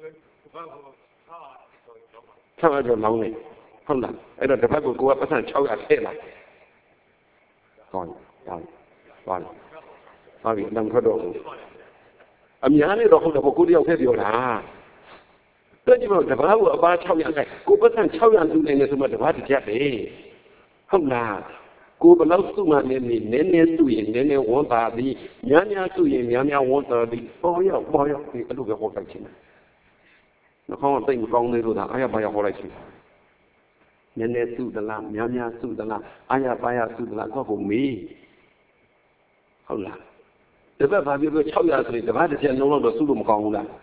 ဆက်ရတော့လောင်းနေဟုတ်လားအဲ့တော့တစ်ဖက်ကိုကိုကပတ်စံ၆ရာထည့်လိုက်ကောင်းကောင်းပါလားဟာဒီနံခတော့အများနဲ့တော့ဟုတ်တယ်ကိုတယောက်ထည့်ပြောတာတဲ့ဒီမှာတဘာကိုအပါ၆ရာခိုင်ကိုပတ်စံ၆ရာစုနေတယ်ဆိုမှတဘာတစ်ချက်ပဲဟုတ်လားကိုဘလောက်စုမှနည်းနည်းနည်းနည်းစုရင်နည်းနည်းဝန်တာသည်များများစုရင်များများဝန်တာသည်ပေါ်ရောက်ပေါ်ရောက်ဒီအဲ့လိုပဲဟောလိုက်ချင်းနှခေါင်းကတိတ်မကောင်းသေးလို့ဒါအားရပါရဟောလိုက်ချင်းနည်းနည်းစုသလားများများစုသလားအားရပါရစုသလားကောကိုမေးဟုတ်လားတပတ်ဘာပြောပြော၆ရာဆိုရင်တပတ်တစ်ချက်လုံးတော့စုလို့မကောင်းဘူးလား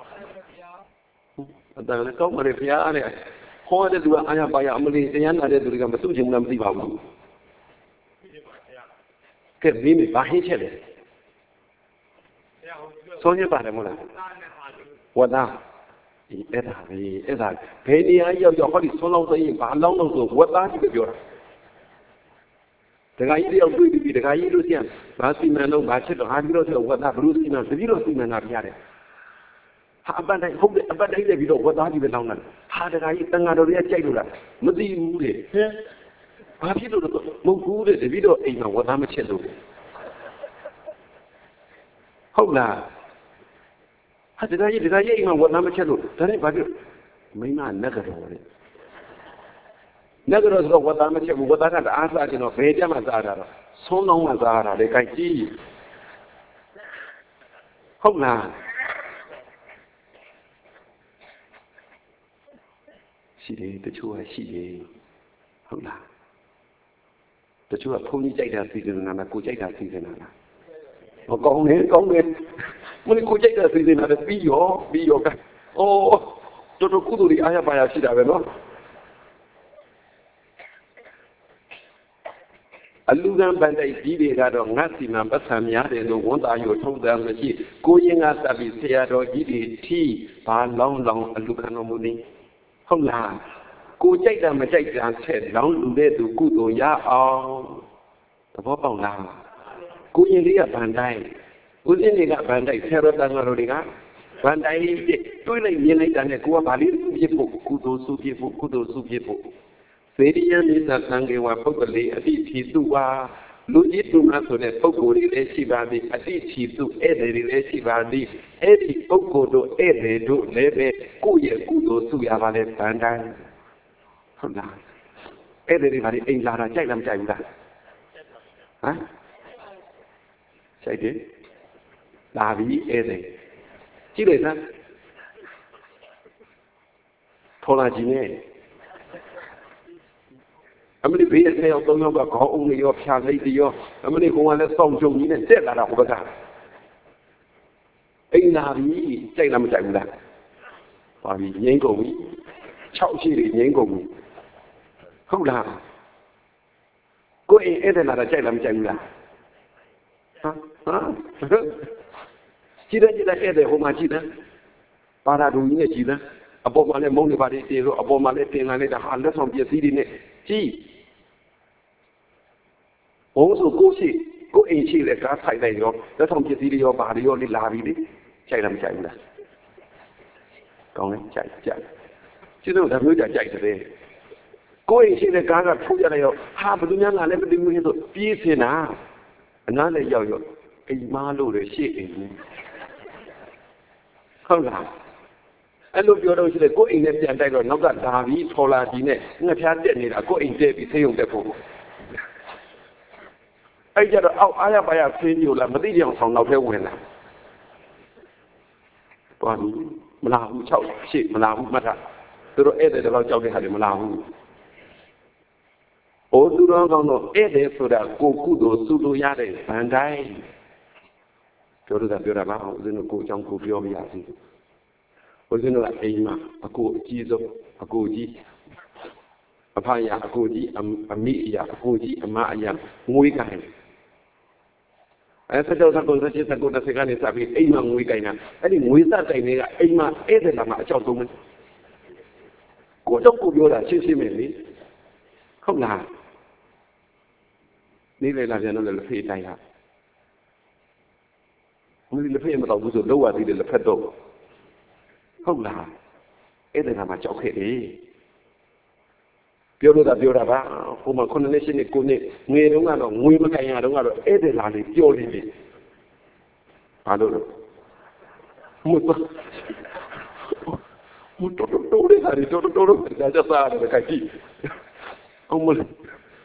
အတန်လည်းကောင်းပါလေဘုရားအဲ့ဟောတဲ့သူကအာရပါရအမလီတရားနာတဲ့သူတွေကမစုချင်ဘူးလားမသိပါဘူးကဲဒီမိဘာဟင်းချက်လဲဆုံးရပါတယ်မဟုတ်လားဝတ်သားဒီအဲ့ဒါပဲအဲ့ဒါဘယ်နေရာရောက်ရောက်ဟောဒီဆုံးလုံးသိရင်ဘာလောင်းလို့ဆိုဝတ်သားကြီးပဲပြောတာတခါကြီးတယောက်တွေ့ပြီတခါကြီးလို့ရှိရင်ဘာစီမံတော့ဘာချက်တော့ဟာပြီးတော့ဆိုဝတ်သားဘလို့စီမံတတိတော့စီမံတာပြရတယ်ဟာအပတ်တိုင်းဟုတ်တယ်အပတ်တိုင်းလည်းပြီးတော့ဝတ်သားကြီးပဲလောင်းတာဟာတခါကြီးတန်ဃာတော်တွေကကြိုက်လို့လားမသိဘူးလေဟဲ့ဘာဖြစ်လို့မဟုတ်ဘူးတဲ့တပိတော့အိမ်မှာဝတ်သားမချက်လို့ဟုတ်လားဟာတခါကြီးတခါကြီးအိမ်မှာဝတ်သားမချက်လို့ဒါနဲ့ဘာဖြစ်မိမနဂရောတဲ့နဂရောဆိုတော့ဝတ်သားမချက်ဘူးဝတ်သားကတအားစားခြင်းတော့ဘယ်ကြမှာစားတာတော့ဆုံးလုံးမှစားတာလေကြိုက်ကြည့်ဟုတ်လားရှိတယ်တချို့ကရှိတယ်ဟုတ်လားတချို့ကဘုန်းကြီးကြိုက်တာစီစဉ်နေတာကိုကြိုက်တာစီစဉ်နေတာမကောင်းနဲ့ကောင်းတယ်မင်းကိုကြိုက်တာစီစဉ်နေတာပြီးရောပြီးရောကအိုးတော်တော်ကုသိုလ်ကြီးအားရပါရရှိတာပဲနော်အလူကံပန်တိုက်ကြီးတွေကတော့ငါစီမံပတ်စံများတယ်လို့ဝန်သားရို့ထုံးတယ်မရှိကိုရင်ကစပ်ပြီးဆရာတော်ကြီးတွေထိဘာလောင်းလောင်းအလူကံတော်မူနေဟုတ်လားကိုကြိုက်တာမကြိုက်တာဆက်လောင်းလူတဲ့သူကုသိုလ်ရအောင်သဘောပေါက်လားကိုရင်လေးကဗန်တိုင်းဦးစင်းတွေကဗန်တိုင်းဆရာတော်တန်ဃာတော်တွေကဗန်တိုင်းတွေးလိုက်မြင်လိုက်တာနဲ့ကိုကဗာလေးစုဖြစ်ဖို့ကုသိုလ်စုဖြစ်ဖို့ကုသိုလ်စုဖြစ်ဖို့စေတယံနိသသံဃေဝပုဂ္ဂလေအတိဖြီစုဝါလူကြီးသူမဆိုတဲ့ပုဂ္ဂိုလ်တွေလည်းရှိပါသည်အတိဖြီစုဧည့်သည်တွေလည်းရှိပါသည်အဲ့ဒီပုဂ္ဂိုလ်တို့ဧည့်သည်တို့လည်းပဲကိုယ့်ရဲ့ကုသိုလ်စုရပါလေဗန်တိုင်းဟုတ်လားဧည့်သည်တွေဗာဒီအိမ်လာတာကြိုက်လားမကြိုက်ဘူးလားဟမ်ကြိုက်တယ်လာပြီဧည့်သည်ကြည့်လိုက်စမ်းထော်လာကြီးနဲ့အမလေးဘေးနဲ့ရောက်တော့ကခေါင်းအုံးရောဖြာလိုက်တရောအမလေးကောင်ကလည်းစောင့်ကြုံကြီးနဲ့တက်လာတာဟိုဘက်ကအိမ်လာပြီကြိုက်လားမကြိုက်ဘူးလားပါပြီငိမ့်ကုန်ပြီ၆ရှိတွေငိမ့်ကုန်ပြီဟုတ်လားကိုအိမ်အဲ့ဒါလာတာကြိုက်လားမကြိုက်ဘူးလားဟာဟာကြည့်တယ်ကြည့်တယ်အဲ့ဒါဟိုမှာကြည့်တယ်ပါရာဒူကြီးနဲ့ကြည့်တယ်အပေါ်မှာလည်းမုန်းနေပါလေတေလို့အပေါ်မှာလည်းတင်လာနေတာဟာလက်ဆောင်ပစ္စည်းတွေနဲ့ကြည့်ဘုံဆိုကိုရှိကိုအိမ်ရှိလေကားထိုက်လိုက်ရောလက်ဆောင်ပစ္စည်းတွေရောဘာတွေရောလေးလာပြီလေကြိုက်လားမကြိုက်ဘူးလားကောင်းတယ်ကြိုက်ကြိုက်ကျတော့ဒါမျိုးကြိုက်တယ်ကိုအိမ်ရှိတဲ့ကားကထုတ်ရလိုက်ရောဟာဘယ်သူများလာလဲမသိဘူးဆိုပြေးစင်တာအနားလည်းရောက်ရောအိမ်မားလို့လေရှေ့အိမ်ဟုတ်လားအဲ့လိုပြောတော့ရှိတယ်ကိုယ်အိမ်နဲ့ပြန်တိုက်တော့နောက်ကလာပြီးထော်လာကြီးနဲ့ငှက်ဖျားတက်နေတာကိုယ်အိမ်တက်ပြီးဆေးရုံတက်ဖို့အဲ့ကြတော့အောက်အားရပါရဖေးမျိုးလားမသိကြအောင်ဆောင်နောက်ထဲဝင်လာသွားပြီမလာဘူး၆ရှေ့မလာဘူးမှတ်ထားသူတို့ဧည့်သည်တော့ကြောက်တဲ့ဟာတွေမလာဘူးအိုးသူတော်ကောင်းတော့ဧည့်သည်ဆိုတာကိုကုသိုလ်စုလို့ရတဲ့ဗန်တိုင်းပြောရတာပြောတာပါဦးဇင်းတို့ကိုအကြောင်းကိုပြောပြရစီဦးဇင်းတို့ကအိမ်မှာအကိုအကြီးဆုံးအကိုကြီးအဖအအကိုကြီးအမိအအကိုကြီးအမအငွေကိုင်အဲစကြောက်စကုန်းစချစ်စကုန်းတစ်စကနေစပြီးအိမ်မှာငွေကိုင်တာအဲ့ဒီငွေစတိုင်တွေကအိမ်မှာဧည့်သည်လာမှာအကြောက်ဆုံးပဲကိုတော့ကိုပြောတာရှင်းရှင်းပဲလေဟုတ်လားနေလေလာပြန်တော့လည်းဖေးတိုင်ဟာမင်းလည်းဖေးမတော့ဘူးဆိုလောက်ရသေးတယ်လက်ဖက်တော့ဟုတ်လားအဲ့ဒါကမှကြောက်ခဲ့တယ်ပြောလို့သာပြောတာပါဟိုမှာခုနှစ်နှစ်ရှင်းနှစ်ကိုနှစ်ငွေတုန်းကတော့ငွေမကင်ရတုန်းကတော့အဲ့ဒါလာလေးပြောနေတယ်ဘာလို့လဲမဟုတ်ဘူးမတော်တော်တော်လေးဟာရီတော်တော်တော်ဒါကြစားတယ်ခိုင်ကြည့်အောင်မလို့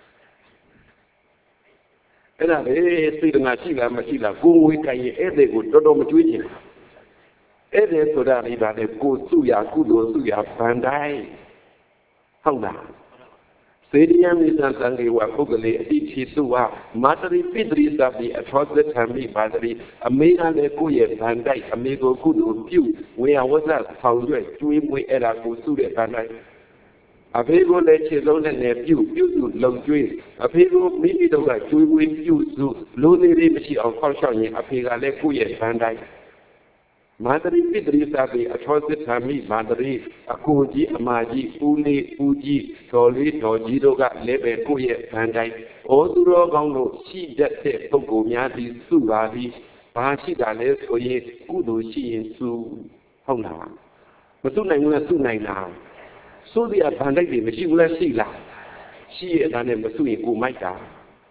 အဲ့ဒါလေစိတ်ကရှိလားမရှိလားကိုငွေကင်ရင်အဲ့ဒါကိုတော်တော်မကြွေးချင်အဲ့ဒါဆိုတာလေးပါလေကိုစုရကုသိုလ်စုရဗန်တိုင်းဟုတ်လားစေတယံမိသံသံဃေဝပုဂ္ဂလေအတိဖြီစုဝမာတရိပိတရိသပိအထောသထံမိပါတရိအမေကလည်းကိုယ့်ရဲ့ဗန်တိုင်းအမေကိုကုသိုလ်ပြုဝေယဝဇ္ဇဆောင်ရွက်ကျွေးမွေးအဲ့ဒါကိုစုတဲ့ဗန်တိုင်းအဖေကိုလည်းခြေလုံးနဲ့နဲ့ပြုပြုစုလုံကျွေးအဖေကိုမိမိတို့ကကျွေးမွေးပြုစုလိုနေလေးမရှိအောင်ဖောက်ရှောက်ရင်အဖေကလည်းကိုယ့်ရဲ့ဗန်တိုင်းမာတရိပိတရိသပိအထောသထံမိမာတရိအကိုကြီးအမကြီးဦးလေးဦးကြီးတော်လေးတော်ကြီးတို့ကလည်းပဲကိုယ့်ရဲ့ဗန်တိုင်းဩသူတော်ကောင်းတို့ရှိတတ်တဲ့ပုဂ္ဂိုလ်များသည်စုပါသည်ဘာရှိတာလဲဆိုရင်ကုသိုလ်ရှိရင်စုဟုတ်လားမစုနိုင်ဘူးလားစုနိုင်လားစုရဗန်တိုင်းတွေမရှိဘူးလားရှိလားရှိရတာနဲ့မစုရင်ကိုမိုက်တာ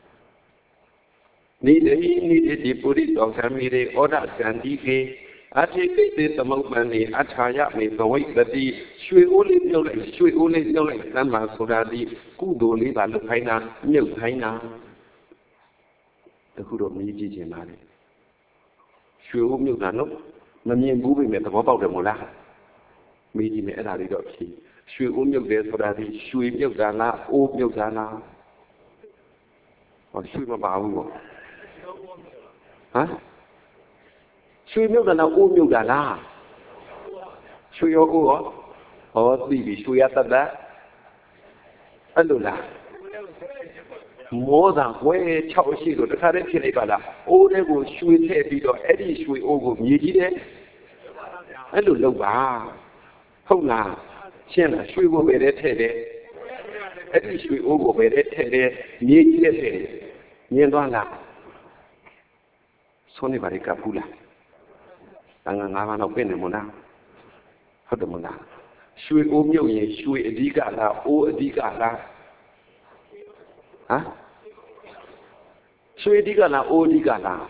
နိတိနိတိပုရိသောကံမိရေဩဒကံတိကေအထေကိတေသမုပ္ပန်နေအထာယမေသဝိတတိရွှေအိုးလေးပြုတ်လိုက်ရွှေအိုးလေးပြုတ်လိုက်သမ်းပါဆိုတာဒီကုသိုလ်လေးပါလုပ်ခိုင်းတာမြုပ်ခိုင်းတာတခုတော့မြည်ကြည့်ချင်ပါလေရွှေအိုးမြုပ်တာနော်မမြင်ဘူးပဲသဘောပေါက်တယ်မို့လားမြည်ကြည့်မယ်အဲ့ဒါလေးတော့ဖြေရွှေအိုးမြုပ်တယ်ဆိုတာဒီရွှေမြုပ်တာလားအိုးမြုပ်တာလားဟောရွှေမပါဘူးပေါ့ဟမ်ရွှေမြုပ်တာလားအိုးမြုပ်တာလားရွှေရောအိုးရောဟောသိပြီရွှေရတတ်တာအဲ့လိုလားမောတာဝဲ၆ရှိလို့တခါတည်းဖြစ်နေပါလားအိုးတဲ့ကိုရွှေထည့်ပြီးတော့အဲ့ဒီရွှေအိုးကိုမြေကြီးတဲ့အဲ့လိုလုပ်ပါဟုတ်လားရှင်းလားရွှေကိုပဲတဲ့ထည့်တယ်အဲ့ဒီရွှေအိုးကိုပဲတဲ့ထည့်တယ်မြေကြီးတဲ့ထည့်တယ်မြင်သွားလား 손이 발이 까불라. 당장 나만 없겠네 뭐나. 하도 뭐나. 슈이 오묘에 슈이 어디가라 오 어디가라. 아? 슈이 어디가라 오 어디가라.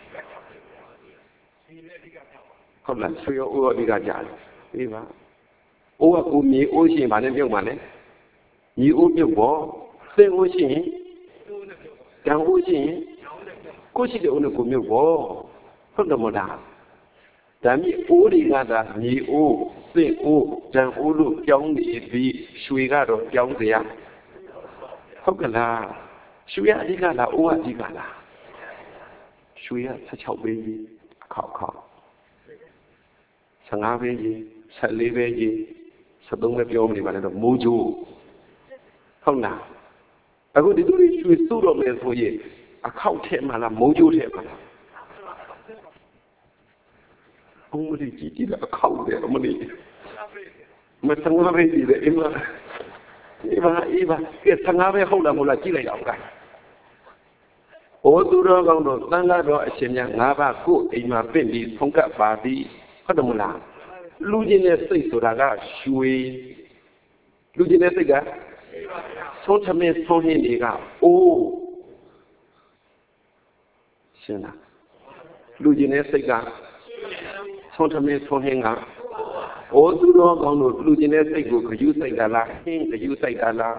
ဟုတ်လားဆွေအိုးအဓိကကြားတယ်ပြီးပါအိုးကကိုမြေအိုးရှိရင်ဗာနဲ့ပြုတ်ပါနဲ့မြေအိုးပြုတ်ပေါ့စင်အိုးရှိရင်ကံအိုးရှိရင်ကိုရှိတဲ့အိုးနဲ့ကိုမြုပ်ပေါ့ဟုတ်တယ်မလားဒါမြေအိုးတွေကသာမြေအိုးစင်အိုးကံအိုးလို့ပြောင်းနေပြီးရွှေကတော့ပြောင်းစရာဟုတ်ကလားရွှေအဓိကလားအိုးအဓိကလားရွှေက十六ပဲကြီးခောက်ခောက်十五ပဲကြီး十四ပဲကြီး十三ပဲပြောမနေပါနဲ့တော့မိုးကြိုးဟုတ်လားအခုဒီလိုရွှေစုတော့မယ်ဆိုရင်အခောက်ထဲမှာလားမိုးကြိုးထဲမှာလားအမလေးကြည့်ကြည့်အခောက်တယ်အမလေးမဆငါပဲကြည့်တယ်အမအေးပါအေးပါကဲဆငါပဲဟုတ်လားမဟုတ်လားကြည့်လိုက်အောင်ကဲဩသူတော်ကောင်းတို့သံဃာတော်အရှင်မြတ်၅ပါးကိုအိမ်မှာပြင့်ပြီးဖုံးကပ်ပါသည်ဟုတ်တယ်မလားလူချင်းတဲ့စိတ်ဆိုတာကရွှေလူချင်းတဲ့စိတ်ကဆုံးချမင်းဆုံးဟင်းတွေကအိုးရှင်းလားလူချင်းတဲ့စိတ်ကဆုံးချမင်းဆုံးဟင်းကအိုးသူတော်ကောင်းတို့လူချင်းတဲ့စိတ်ကိုခယူးစိတ်ကလားဟင်းခယူးစိတ်ကလား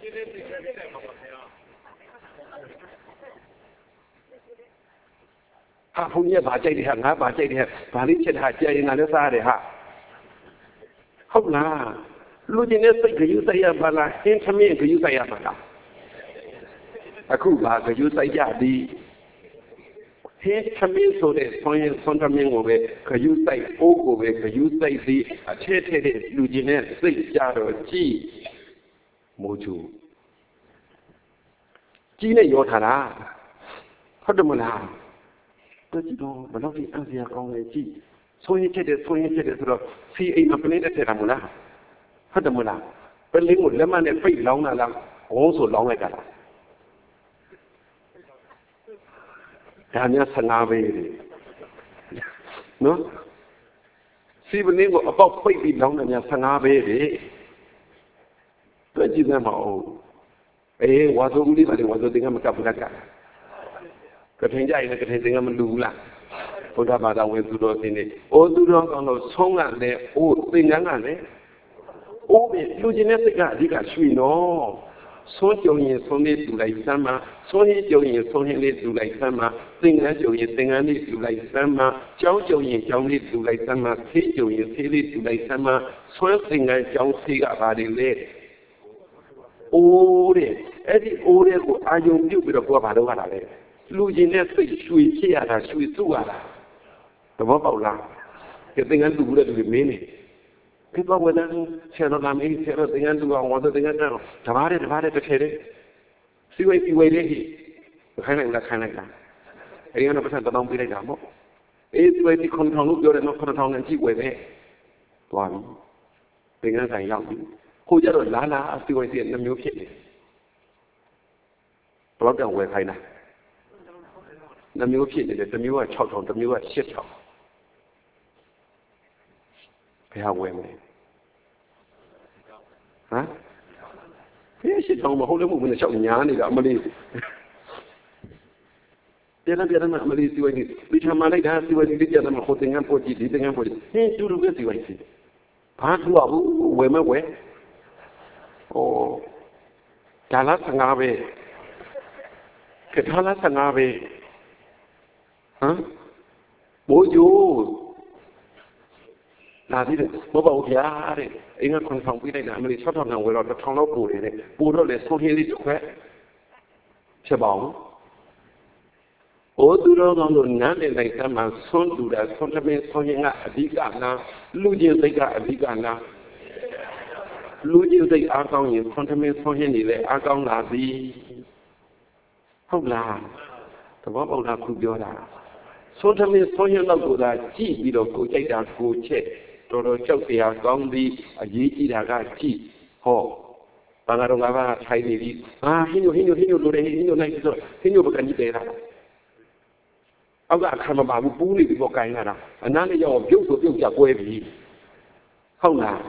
ဟာဘုန်းကြီးကဘာကြိုက်တယ်ဟာငါဘာကြိုက်တယ်ဟာဘာလေးချက်တာကြဲရင်ငါလည်းစားရတယ်ဟာဟုတ်လားလူချင်းနဲ့စိတ်ခယူးဆိုင်ရပါလားဟင်းသမင်းခယူးဆိုင်ရပါလားအခုဘာခယူးဆိုင်ရသည်ဟင်းသမင်းဆိုတဲ့ဆွမ်းရင်ဆွမ်းသမင်းကိုပဲခယူးဆိုင်အိုးကိုပဲခယူးဆိုင်သည်အထက်ထက်တဲ့လူချင်းနဲ့စိတ်ကြတော့ကြည်မိုးချူကြီးနဲ့ရောထားတာဟုတ်တယ်မလားတော့ကြည့်တော့ဘယ်တော့ဒီအန်စီယာကောင်းလဲကြည့်ဆိုရင်ချက်တယ်ဆိုရင်ချက်တယ်ဆိုတော့စီအိမ်မပလင်းတဲ့ထက်တာမလားဟုတ်တယ်မလားပလင်းကိုလက်မနဲ့ဖိတ်လောင်းတာလားဘုံဆိုလောင်းလိုက်တာလားဒါများဆငါပဲလေနော်စီပလင်းကိုအပေါက်ဖိတ်ပြီးလောင်းတယ်များဆငါပဲလေတွေ့ကြည့်သမ်းမအောင်အေးဝါဆိုဦးလေးပါလေဝါဆိုတင်ကမကပ်ဘူးလားကကထင်ကြရင်ကထင်တင်ကမလူဘူးလားဘုရားဘာသာဝင်သူတော်စင်နေအိုသူတော်ကောင်းလို့ဆုံးကလည်းအိုသင်္ကန်းကလည်းအိုးပြီလူချင်းတဲ့စိတ်ကအဓိကရွှေနော်ဆုံးကြုံရင်ဆုံးလေးတူလိုက်စမ်းမှာဆုံးရင်ကြုံရင်ဆုံးရင်လေးတူလိုက်စမ်းမှာသင်္ကန်းကြုံရင်သင်္ကန်းလေးတူလိုက်စမ်းမှာကြောင်းကြုံရင်ကြောင်းလေးတူလိုက်စမ်းမှာဆေးကြုံရင်ဆေးလေးတူလိုက်စမ်းမှာဆွဲသင်္ကန်းကြောင်းဆေးကဘာတွေလဲအိုးတဲ့အဲ့ဒီအိုးတဲ့ကိုအာယုံပြုတ်ပြီးတော့ကိုကဘာလုပ်ရတာလဲလူချင်းနဲ့စိတ်ရွှေဖြစ်ရတာရွှေစုရတာသဘောပေါက်လားဒီသင်္ကန်းတူတဲ့လူတွေမင်းနေဖြစ်သွားဝဲတယ်ဆရာတော်ကမင်းဆရာတော်သင်္ကန်းတူအောင်ဝါသသင်္ကန်းတောင်းတဘာတဲ့တဘာတဲ့တစ်ထဲတဲ့စီဝေးစီဝေးလေးဟိခိုင်းလိုက်လားခိုင်းလိုက်လားအဲဒီကတော့ပတ်စံတောင်းပေးလိုက်တာပေါ့အေးစီဝေးဒီခွန်ထောင်လို့ပြောတယ်နော်ခွန်ထောင်နဲ့ကြည့်ဝဲပဲသွားပြီသင်္ကန်းဆိုင်ရောက်ပြီကိုကြတော့လာလာစီဝေးစီနှမျိုးဖြစ်နေဘလောက်တောင်ဝဲခိုင်းတာနှမျိုးဖြစ်နေတယ်တစ်မျိုးက၆ထောင်တစ်မျိုးက၈ထောင်ဘယ်ဟာဝဲမလဲဟမ်ဘယ်၈ထောင်မဟုတ်လို့မဟုတ်ဘူးနဲ့၆ညာနေတာအမလေးပြန်လာပြန်လာအမလေးစီဝိုင်းဒီချမ်းမလိုက်တာစီဝိုင်းဒီပြန်လာမဟုတ်တဲ့ငန်းပေါ်ကြည့်ဒီငန်းပေါ်ကြည့်ဟင်းတူတူပဲစီဝိုင်းစီဘာထူအောင်ဝဲမဝဲဩဒါလားဆငါပဲကထာလားဆငါပဲဟမ်ဘိုးကျိုးလာသေးတယ်မဟုတ်ပါဘူးဗျာတဲ့အင်းကခွန်ဆောင်ပြီးလိုက်တာအမလေး၆ထောင်ကဝယ်တော့တစ်ထောင်လောက်ပို့တယ်တဲ့ပို့တော့လေဆုံးဟင်းလေးတစ်ခွက်ဖြစ်ပါအောင်။အိုးသူတော်ကောင်းတို့နားလည်လိုက်သမှာဆုံးတူတာဆုံးသမင်းဆုံးဟင်းကအဓိကလားလူချင်းစိတ်ကအဓိကလားလူချင်းစိတ်အားကောင်းရင်ဆုံးသမင်းဆုံးဟင်းတွေလည်းအားကောင်းလာသည်ဟုတ်လားသဘောပေါက်တာခုပြောတာဆုံးသမင်းဆုံးဟင်းတော့ကိုသာကြည့်ပြီးတော့ကိုကြိုက်တာကိုချက်တော်တော်ကြောက်စရာကောင်းသည်အရေးကြီးတာကကြည့်ဟောဘာသာတော်ကဘာထိုင်နေပြီဟာဟင်းညိုဟင်းညိုဟင်းညိုလိုတယ်ဟင်းညိုလိုက်ဆိုဟင်းညိုပကံကြီးတယ်လားအောက်ကခံမပါဘူးပူးနေပြီးတော့ကိုင်းလာတာအနားလေးရောက်ပြုတ်ဆိုပြုတ်ကြကွဲပြီဟုတ်လား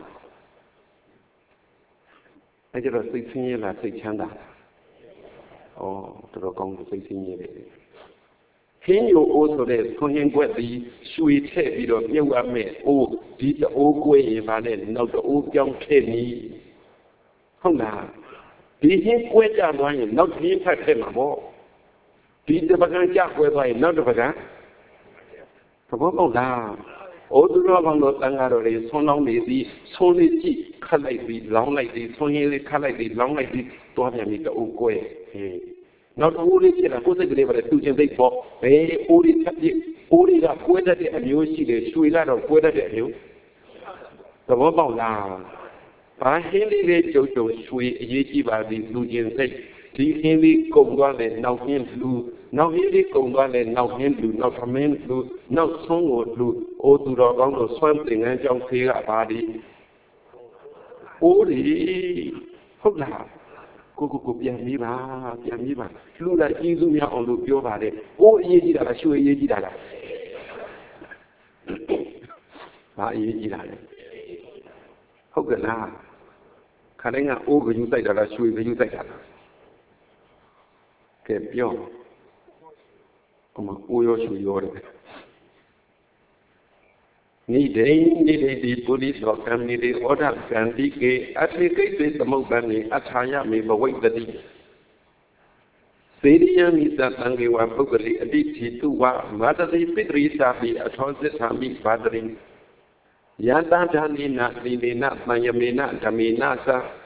အဲ့ကျတော့စိတ်ဆင်းရဲလားစိတ်ချမ်းသာလားဩတော်တော်ကောင်းတယ်စိတ်ဆင်းရဲတယ်ခင်းယိုအိုးဆိုတဲ့ဆွန်ရင်ကွက်ပြီးရွှေထည့်ပြီးတော့မြုပ်ရမယ်အိုးဒီတအိုးကွဲရင်ပါနဲ့နောက်တအိုးပြောင်းထည့်နေဟုတ်လားဒီဟင်းကွဲကြသွားရင်နောက်တစ်ဖက်ထည့်မှာပေါ့ဒီတပကံကြကွဲသွားရင်နောက်တစ်ပကံသဘောပေါက်လားဩသူတော်ကောင်းတို့တန်ဃာတော်တွေဆွန်းလောင်းနေသည်ဆွန်းလေးကြည့်ခတ်လိုက်ပြီးလောင်းလိုက်ပြီးဆွန်းရင်းလေးခတ်လိုက်ပြီးလောင်းလိုက်ပြီးတွားပြန်ပြီးတအိုးကွဲဟေးနောက်တစ်ဦးလေးဖြစ်တာကိုယ်စိတ်ကလေးပဲတူချင်းသိပေါ့ဘယ်အိုးလေးထပ်ပြအိုးလေးကကွဲတတ်တဲ့အမျိုးရှိတယ်ရွှေကတော့ကွဲတတ်တဲ့အမျိုးသဘောပေါက်လားဘာဟင်းလေးလေးကြုံကြုံရွှေအရေးကြီးပါသည်လူချင်းစိတ်ဒီဟင်းလေးကုံသွားတယ်နောက်ဟင်းလူနောက်ဟင်းလေးကုံသွားတယ်နောက်ဟင်းလူနောက်သမင်းလူနောက်ဆုံးကိုလူအိုးသူတော်ကောင်းတို့ဆွမ်းသင်္ကန်းကြောင့်ဖေးကပါသည်အိုးဒီဟုတ်လားကိုကိုကိုပြန်ပြီးပါပြန်ပြီးပါလူလိုက်ကြီးစုများအောင်လို့ပြောပါတယ်အိုးအရေးကြီးတာလားရွှေအရေးကြီးတာလားဘာအရေးကြီးတာလဲဟုတ်ကဲ့လားခါတိုင်းကအိုးကယူဆိုင်တာလားရွှေကယူဆိုင်တာလားကဲပြောအမအိုးရောရွှေရောတယ်နိဒိနိဒိတိပုရိသောကံနိဒိဩဒကံတိကေအတိကိသေသမုပ္ပန္နိအထာယမေဘဝိတ္တိသေရိယမိသတံကေဝပုဂ္ဂလိအတိတိတုဝမာတတိပိတရိသာပိအထောဇိထာမိဘာတရိယန္တဓာနိနသီလေနပံယမေနဓမေနသ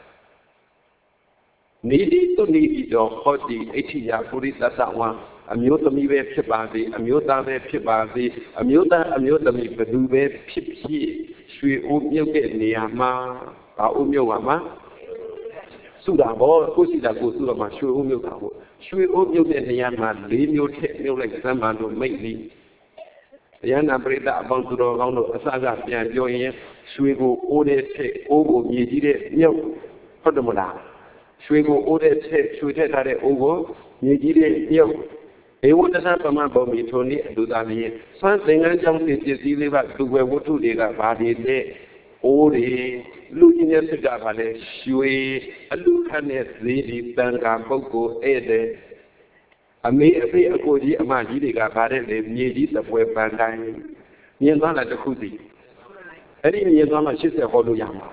နိတိတုနိတိတောဟောတိအဋ္ဌိယပုရိသတ္တဝံအမျိုးသမီးပဲဖြစ်ပါစေအမျိုးသားပဲဖြစ်ပါစေအမျိုးသားအမျိုးသမီးဘယ်သူပဲဖြစ်ဖြစ်ရွှေအိုးမြုပ်တဲ့နေရာမှာဘာအိုးမြုပ်ပါမှာစုတာဘောကိုရှိတာကိုစုတော့မှရွှေအိုးမြုပ်တာပေါ့ရွှေအိုးမြုပ်တဲ့နေရာမှာလေးမျိုးထည့်မြုပ်လိုက်စမ်းပါလို့မိတ်ပြီးတရားနာပရိသတ်အပေါင်းသူတော်ကောင်းတို့အစကပြန်ပြောရင်ရွှေကိုအိုးတဲ့ထည့်အိုးကိုမြေကြီးတဲ့မြုပ်ဟုတ်တယ်မလားရွှေကိုအိုးတဲ့ထည့်ရွှေထည့်ထားတဲ့အိုးကိုမြေကြီးတဲ့မြုပ်ဧဝတ္တပမဘောမီထိုနည်းအတူသားလျင်ဆွမ်းသင်္ကန်းကြောင့်ပစ္စည်းလေးပါသူဝယ်ဝတ္ထုတွေကဘာတွေလဲအိုးတွေလူကြီးရဲ့စိတ်ကပါလဲရွှေအလူခနဲ့ဈေးဒီတန်ခါပုဂ္ဂိုလ်ဧည့်သည်အမေအဖေအကိုကြီးအမကြီးတွေကဗါတဲ့လေမြေကြီးသပွဲပန်းတိုင်းမြင်သွားတာတစ်ခုစီအဲ့ဒီမြင်သွားမှရှစ်ဆယ်ဟောလို့ရမှာ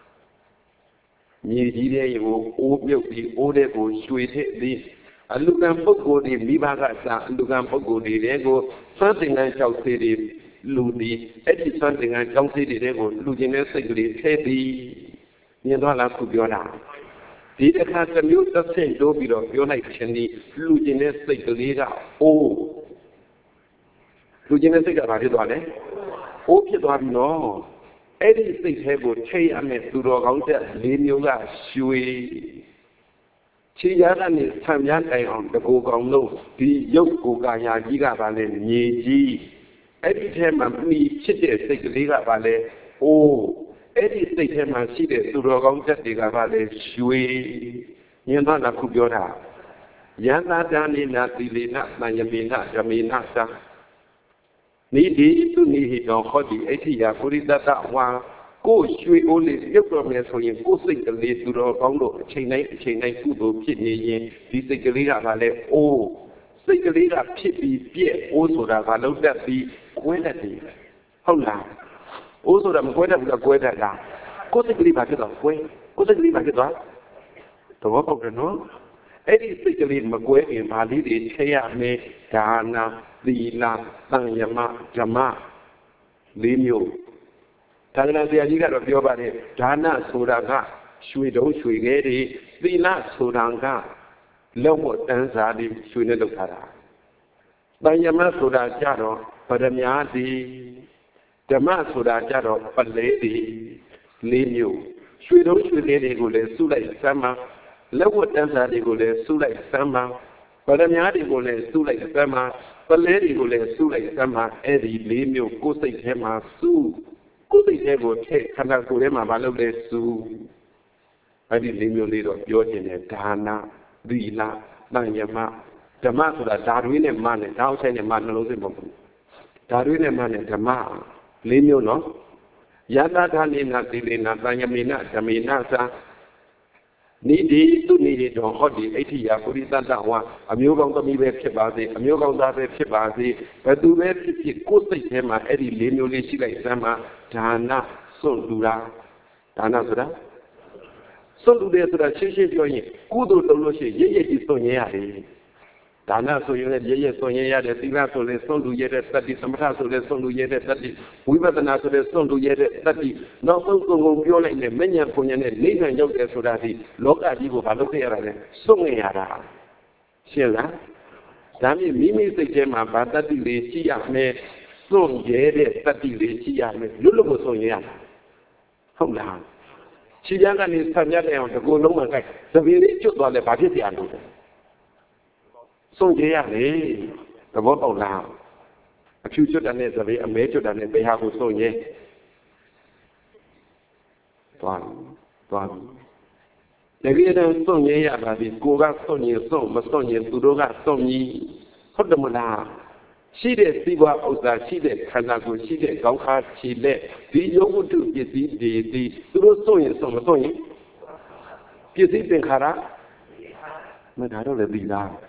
မြေကြီးတဲ့ကိုအိုးမြုပ်ပြီးအိုးတဲ့ကိုရွှေထည့်ပြီးအလူကံပုဂ္ဂိုလ်တွေမိဘကစားအလူကံပုဂ္ဂိုလ်တွေကိုစွမ်းသင်္ကန်းကြောက်သေးတွေလူပြီးအဲ့ဒီစွမ်းသင်္ကန်းကြောက်သေးတွေကိုလူချင်းတဲ့စိတ်ကလေးထဲပြီးမြင်သွားလားခုပြောတာဒီတစ်ခါတစ်မျိုးတစ်ဆင့်တိုးပြီးတော့ပြောလိုက်ခြင်းဒီလူချင်းတဲ့စိတ်ကလေးကအိုးလူချင်းတဲ့စိတ်ကဘာဖြစ်သွားလဲအိုးဖြစ်သွားပြီနော်အဲ့ဒီစိတ်ထဲကိုထိရမယ်သူတော်ကောင်းတဲ့လေးမျိုးကရွှေခြေရကနေဆံပြားတိုင်အောင်တကူကောင်လို့ဒီရုပ်ကိုယ်ကာယကြီးကပါလဲမြေကြီးအဲ့ဒီထဲမှာမိဖြစ်တဲ့စိတ်ကလေးကပါလဲအိုးအဲ့ဒီစိတ်ထဲမှာရှိတဲ့သူတော်ကောင်းတက်တွေကပါလဲရွှေညင်သားကခုပြောတာယန္တာဒါနိနာသီလေနသံယမေနဓမေနသနိဒီသူနိဟိတောဟောတိအဋ္ဌိယပုရိသတ္တဝါကိုရွှေအိုးလေးပြုတ်တော်မယ်ဆိုရင်ကိုစိတ်ကလေးသူတော်ကောင်းတို့အချိန်တိုင်းအချိန်တိုင်းကုသိုလ်ဖြစ်နေရင်ဒီစိတ်ကလေးကပါလဲအိုးစိတ်ကလေးကဖြစ်ပြီးပြည့်အိုးဆိုတာကလုံးတက်ပြီးကွဲတတ်တယ်ဟုတ်လားအိုးဆိုတာမကွဲတတ်ဘူးလားကွဲတတ်လားကိုစိတ်ကလေးပါဖြစ်တော့ကွဲကိုစိတ်ကလေးပါဖြစ်သွားသဘောပေါက်တယ်နော်အဲ့ဒီစိတ်ကလေးမကွဲခင်ဗာလေးတွေထည့်ရမယ်ဒါနာသီလသံယမဓမ္မလေးမျိုးသာသနာ့ဆရာကြီးကတော့ပြောပါတယ်ဒါနဆိုတာကရွှေတုံးရွှေခဲတွေသီလဆိုတာကလောက်မတန်းစားတွေရွှေနဲ့လုပ်ထားတာတန်ယမဆိုတာကြတော့ပရမညာတိဓမ္မဆိုတာကြတော့ပလဲတိလေးမျိုးရွှေတုံးရွှေခဲတွေကိုလည်းစုလိုက်စမ်းမလက်ဝတ်တန်းစားတွေကိုလည်းစုလိုက်စမ်းမပရမညာတွေကိုလည်းစုလိုက်စမ်းမပလဲတွေကိုလည်းစုလိုက်စမ်းမအဲ့ဒီလေးမျိုးကိုယ်စိတ်ထဲမှာစုကိုယ်စိတ်ထဲကိုထည့်ခန္ဓာကိုယ်ထဲမှာမလုပ်လဲစုအဲ့ဒီလေးမျိုးလေးတော့ပြောခြင်းနဲ့ဒါနသီလသံယမဓမ္မဆိုတာဓာတ်ရင်းနဲ့မနဲ့ဓာတ်ဆိုင်နဲ့မနှလုံးသွင်းပုံဓာတ်ရင်းနဲ့မနဲ့ဓမ္မလေးမျိုးနော်ယတထာနိနာသီလေနာတယမေနဓမေနသာနိဒီသူနိဒီတော်ဟောဒီအဋ္ဌိယပုရိသတ္တဝါအမျိုးကောင်းသမီးပဲဖြစ်ပါစေအမျိုးကောင်းသားပဲဖြစ်ပါစေဘယ်သူပဲဖြစ်ဖြစ်ကိုယ်စိတ်ထဲမှာအဲ့ဒီလေးမျိုးလေးရှိလိုက်စမ်းမှာဒါနစွန့်လူတာဒါနဆိုတာစွန့်လူတယ်ဆိုတာရှင်းရှင်းပြောရင်ကုသိုလ်လုပ်လို့ရှိရင်ရရကြီးစွန့်ရရတယ်ဒါနဆိုရင်လည်းရရစွန့်ရရတယ်သီလဆိုလည်းစွန့်လူရတဲ့တတ္တိသမထဆိုလည်းစွန့်လူရတဲ့တတ္တိဝိပဿနာဆိုလည်းစွန့်လူရတဲ့တတ္တိနောက်ဆုံးကုန်ကုန်ပြောလိုက်တယ်မဉ္ဇဉ်ပုံဉ္ဇဉ်နဲ့နိဗ္ဗာန်ရောက်တယ်ဆိုတာဒီလောကကြီးကိုဘာလုပ်ခဲ့ရတာလဲစွန့်ရတာရှင်းလားဒါမြင့်မိမိစိတ်ထဲမှာဘာတတ္တိလေးရှိရမယ်စွန့်ရတဲ့တတ္တိလေးရှိရမယ်လွတ်လွတ်ကိုစွန့်ရရတာဟုတ်လားခြေရန်ကနေဆက်မြတ်တဲ့အောင်တကူလုံးမှကြိုက်သပင်းလေးကျွတ်သွားလဲဘာဖြစ်เสียလို့စွန့်ကြရတယ်သဘောပေါက်လားအဖြူကျွတ်တာနဲ့သပင်းအမဲကျွတ်တာနဲ့ဘေဟာကိုစွန့်ရဲသွားသွားတကယ်တော့စွန့်ရဲရတာဒီကိုကစွန့်ရင်စွန့်မစွန့်ရင်သူတို့ကစွန့်ကြီးဟုတ်တယ်မလားရှိတဲ့စီးပွားဥစ္စာရှိတဲ့ခန္ဓာကိုယ်ရှိတဲ့ကောင်းခါခြေလက်ဒီယုံဝတ္ထုပစ္စည်းတွေဒီသူတို့စွန့်ရင်စွန့်မစွန့်ရင်ပစ္စည်းသင်္ခါရမဒါတော့လည်းပြီးလား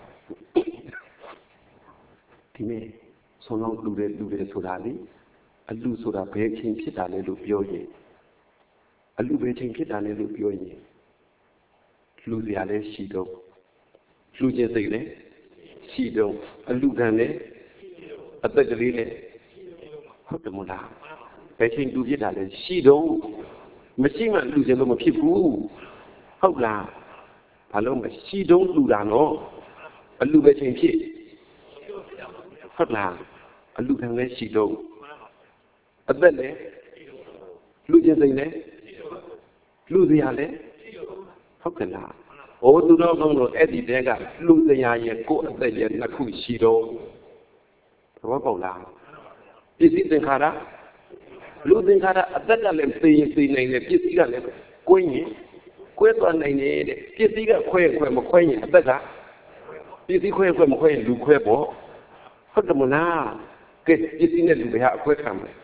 ဒီနေ့ဆုံးလုံးလူတဲ့လူတဲ့ဆိုတာလေအလူဆိုတာဘယ်ချိန်ဖြစ်တာလဲလို့ပြောရင်အလူဘယ်ချိန်ဖြစ်တာလဲလို့ပြောရင်လူစရာလဲရှိတော့လူချင်းစိတ်လဲရှိတော့အလူခံလဲအသက်ကလေးနဲ့ဟုတ်တယ်မလားဘယ်ချိန်လူဖြစ်တာလဲရှိတော့မရှိမှလူချင်းလို့မဖြစ်ဘူးဟုတ်လားဘာလို့မရှိတော့လူတာနော်အလူပဲချိန်ဖြစ်ဟုတ်လားအလူခံလဲရှိတော့အသက်လဲလူချင်းစိတ်လဲလူစရာလဲဟုတ်ကဲ့လားဟိုသူတော်ကောင်းတို့အဲ့ဒီတဲကလူစရာရဲ့ကိုယ်အသက်ရဲ့နှစ်ခုရှိတော့သဘောပေါက်လားပစ္စည်းသင်္ခါရလူသင်္ခါရအသက်ကလည်းသိရင်သိနိုင်တယ်ပစ္စည်းကလည်းကိုင်းရင်ကွဲသွားနိုင်တယ်တဲ့ပစ္စည်းကခွဲခွဲမခွဲရင်အသက်ကပစ္စည်းခွဲခွဲမခွဲရင်လူခွဲပေါ့ဟုတ်တယ်မလားကဲပစ္စည်းနဲ့လူတွေဟာအခွဲခံမယ်